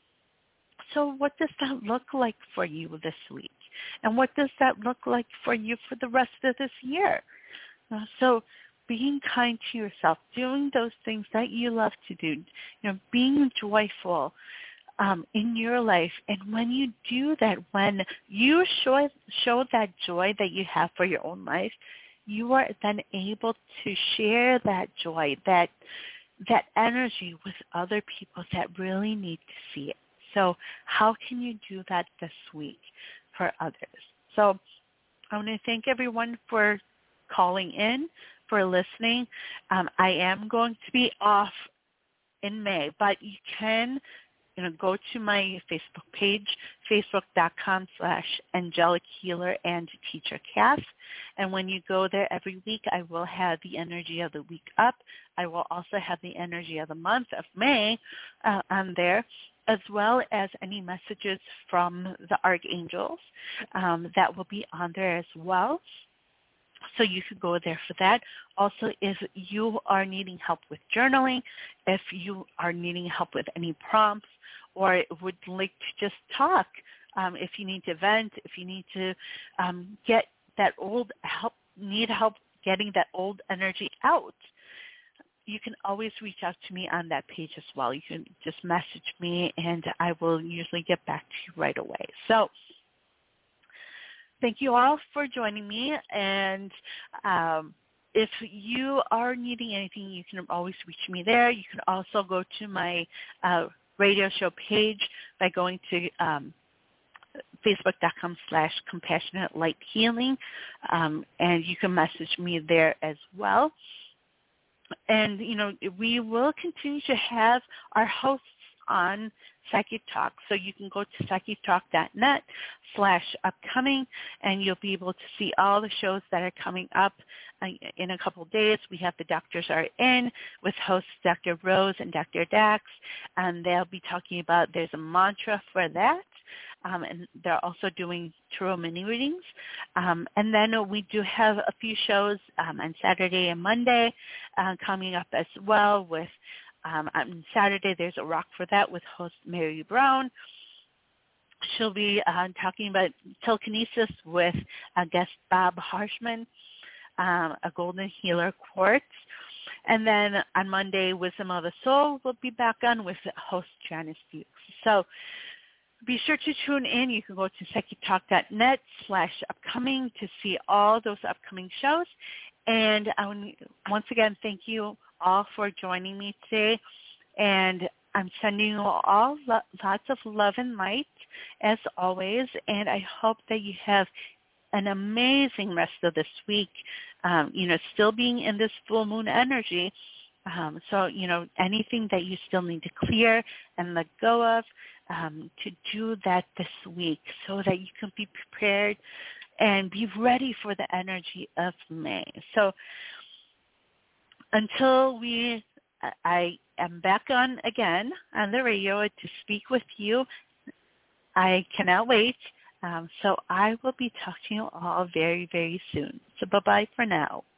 So what does that look like for you this week? And what does that look like for you for the rest of this year? Uh, so being kind to yourself, doing those things that you love to do, you know, being joyful um, in your life. And when you do that, when you show, show that joy that you have for your own life, you are then able to share that joy, that that energy with other people that really need to see it. So how can you do that this week for others? So I want to thank everyone for calling in, for listening. Um, I am going to be off in May, but you can you know, go to my Facebook page, facebook.com slash angelic healer and teacher Cass. And when you go there every week, I will have the energy of the week up. I will also have the energy of the month of May uh, on there, as well as any messages from the archangels um, that will be on there as well. So you could go there for that. Also, if you are needing help with journaling, if you are needing help with any prompts, or would like to just talk, um, if you need to vent, if you need to um, get that old help, need help getting that old energy out, you can always reach out to me on that page as well. You can just message me, and I will usually get back to you right away. So thank you all for joining me, and um, if you are needing anything, you can always reach me there. You can also go to my uh, radio show page by going to um, facebook.com slash compassionate light healing, um, and you can message me there as well. And, you know, we will continue to have our hosts on Psychic Talk. So you can go to psychic talk dot net slash upcoming, and you'll be able to see all the shows that are coming up uh, in a couple of days. We have The Doctors Are In with hosts Doctor Rose and Doctor Dax, and they'll be talking about, there's a mantra for that. Um, and they're also doing tarot mini readings. Um, and then we do have a few shows um, on Saturday and Monday uh, coming up as well with Um, on Saturday, there's a Rock for That with host Mary Brown. She'll be uh, talking about telekinesis with uh, guest Bob Harshman, um, a golden healer quartz. And then on Monday, Wisdom of the Soul will be back on with host Janice Fuchs. So be sure to tune in. You can go to psychic talk dot net slash upcoming to see all those upcoming shows. And I want to, once again, thank you all for joining me today, and I'm sending you all lo- lots of love and light as always, and I hope that you have an amazing rest of this week, um, you know, still being in this full moon energy. Um, so, you know, anything that you still need to clear and let go of, um, to do that this week so that you can be prepared and be ready for the energy of May. So until we, I am back on again on the radio to speak with you, I cannot wait. Um, so I will be talking to you all very, very soon. So bye-bye for now.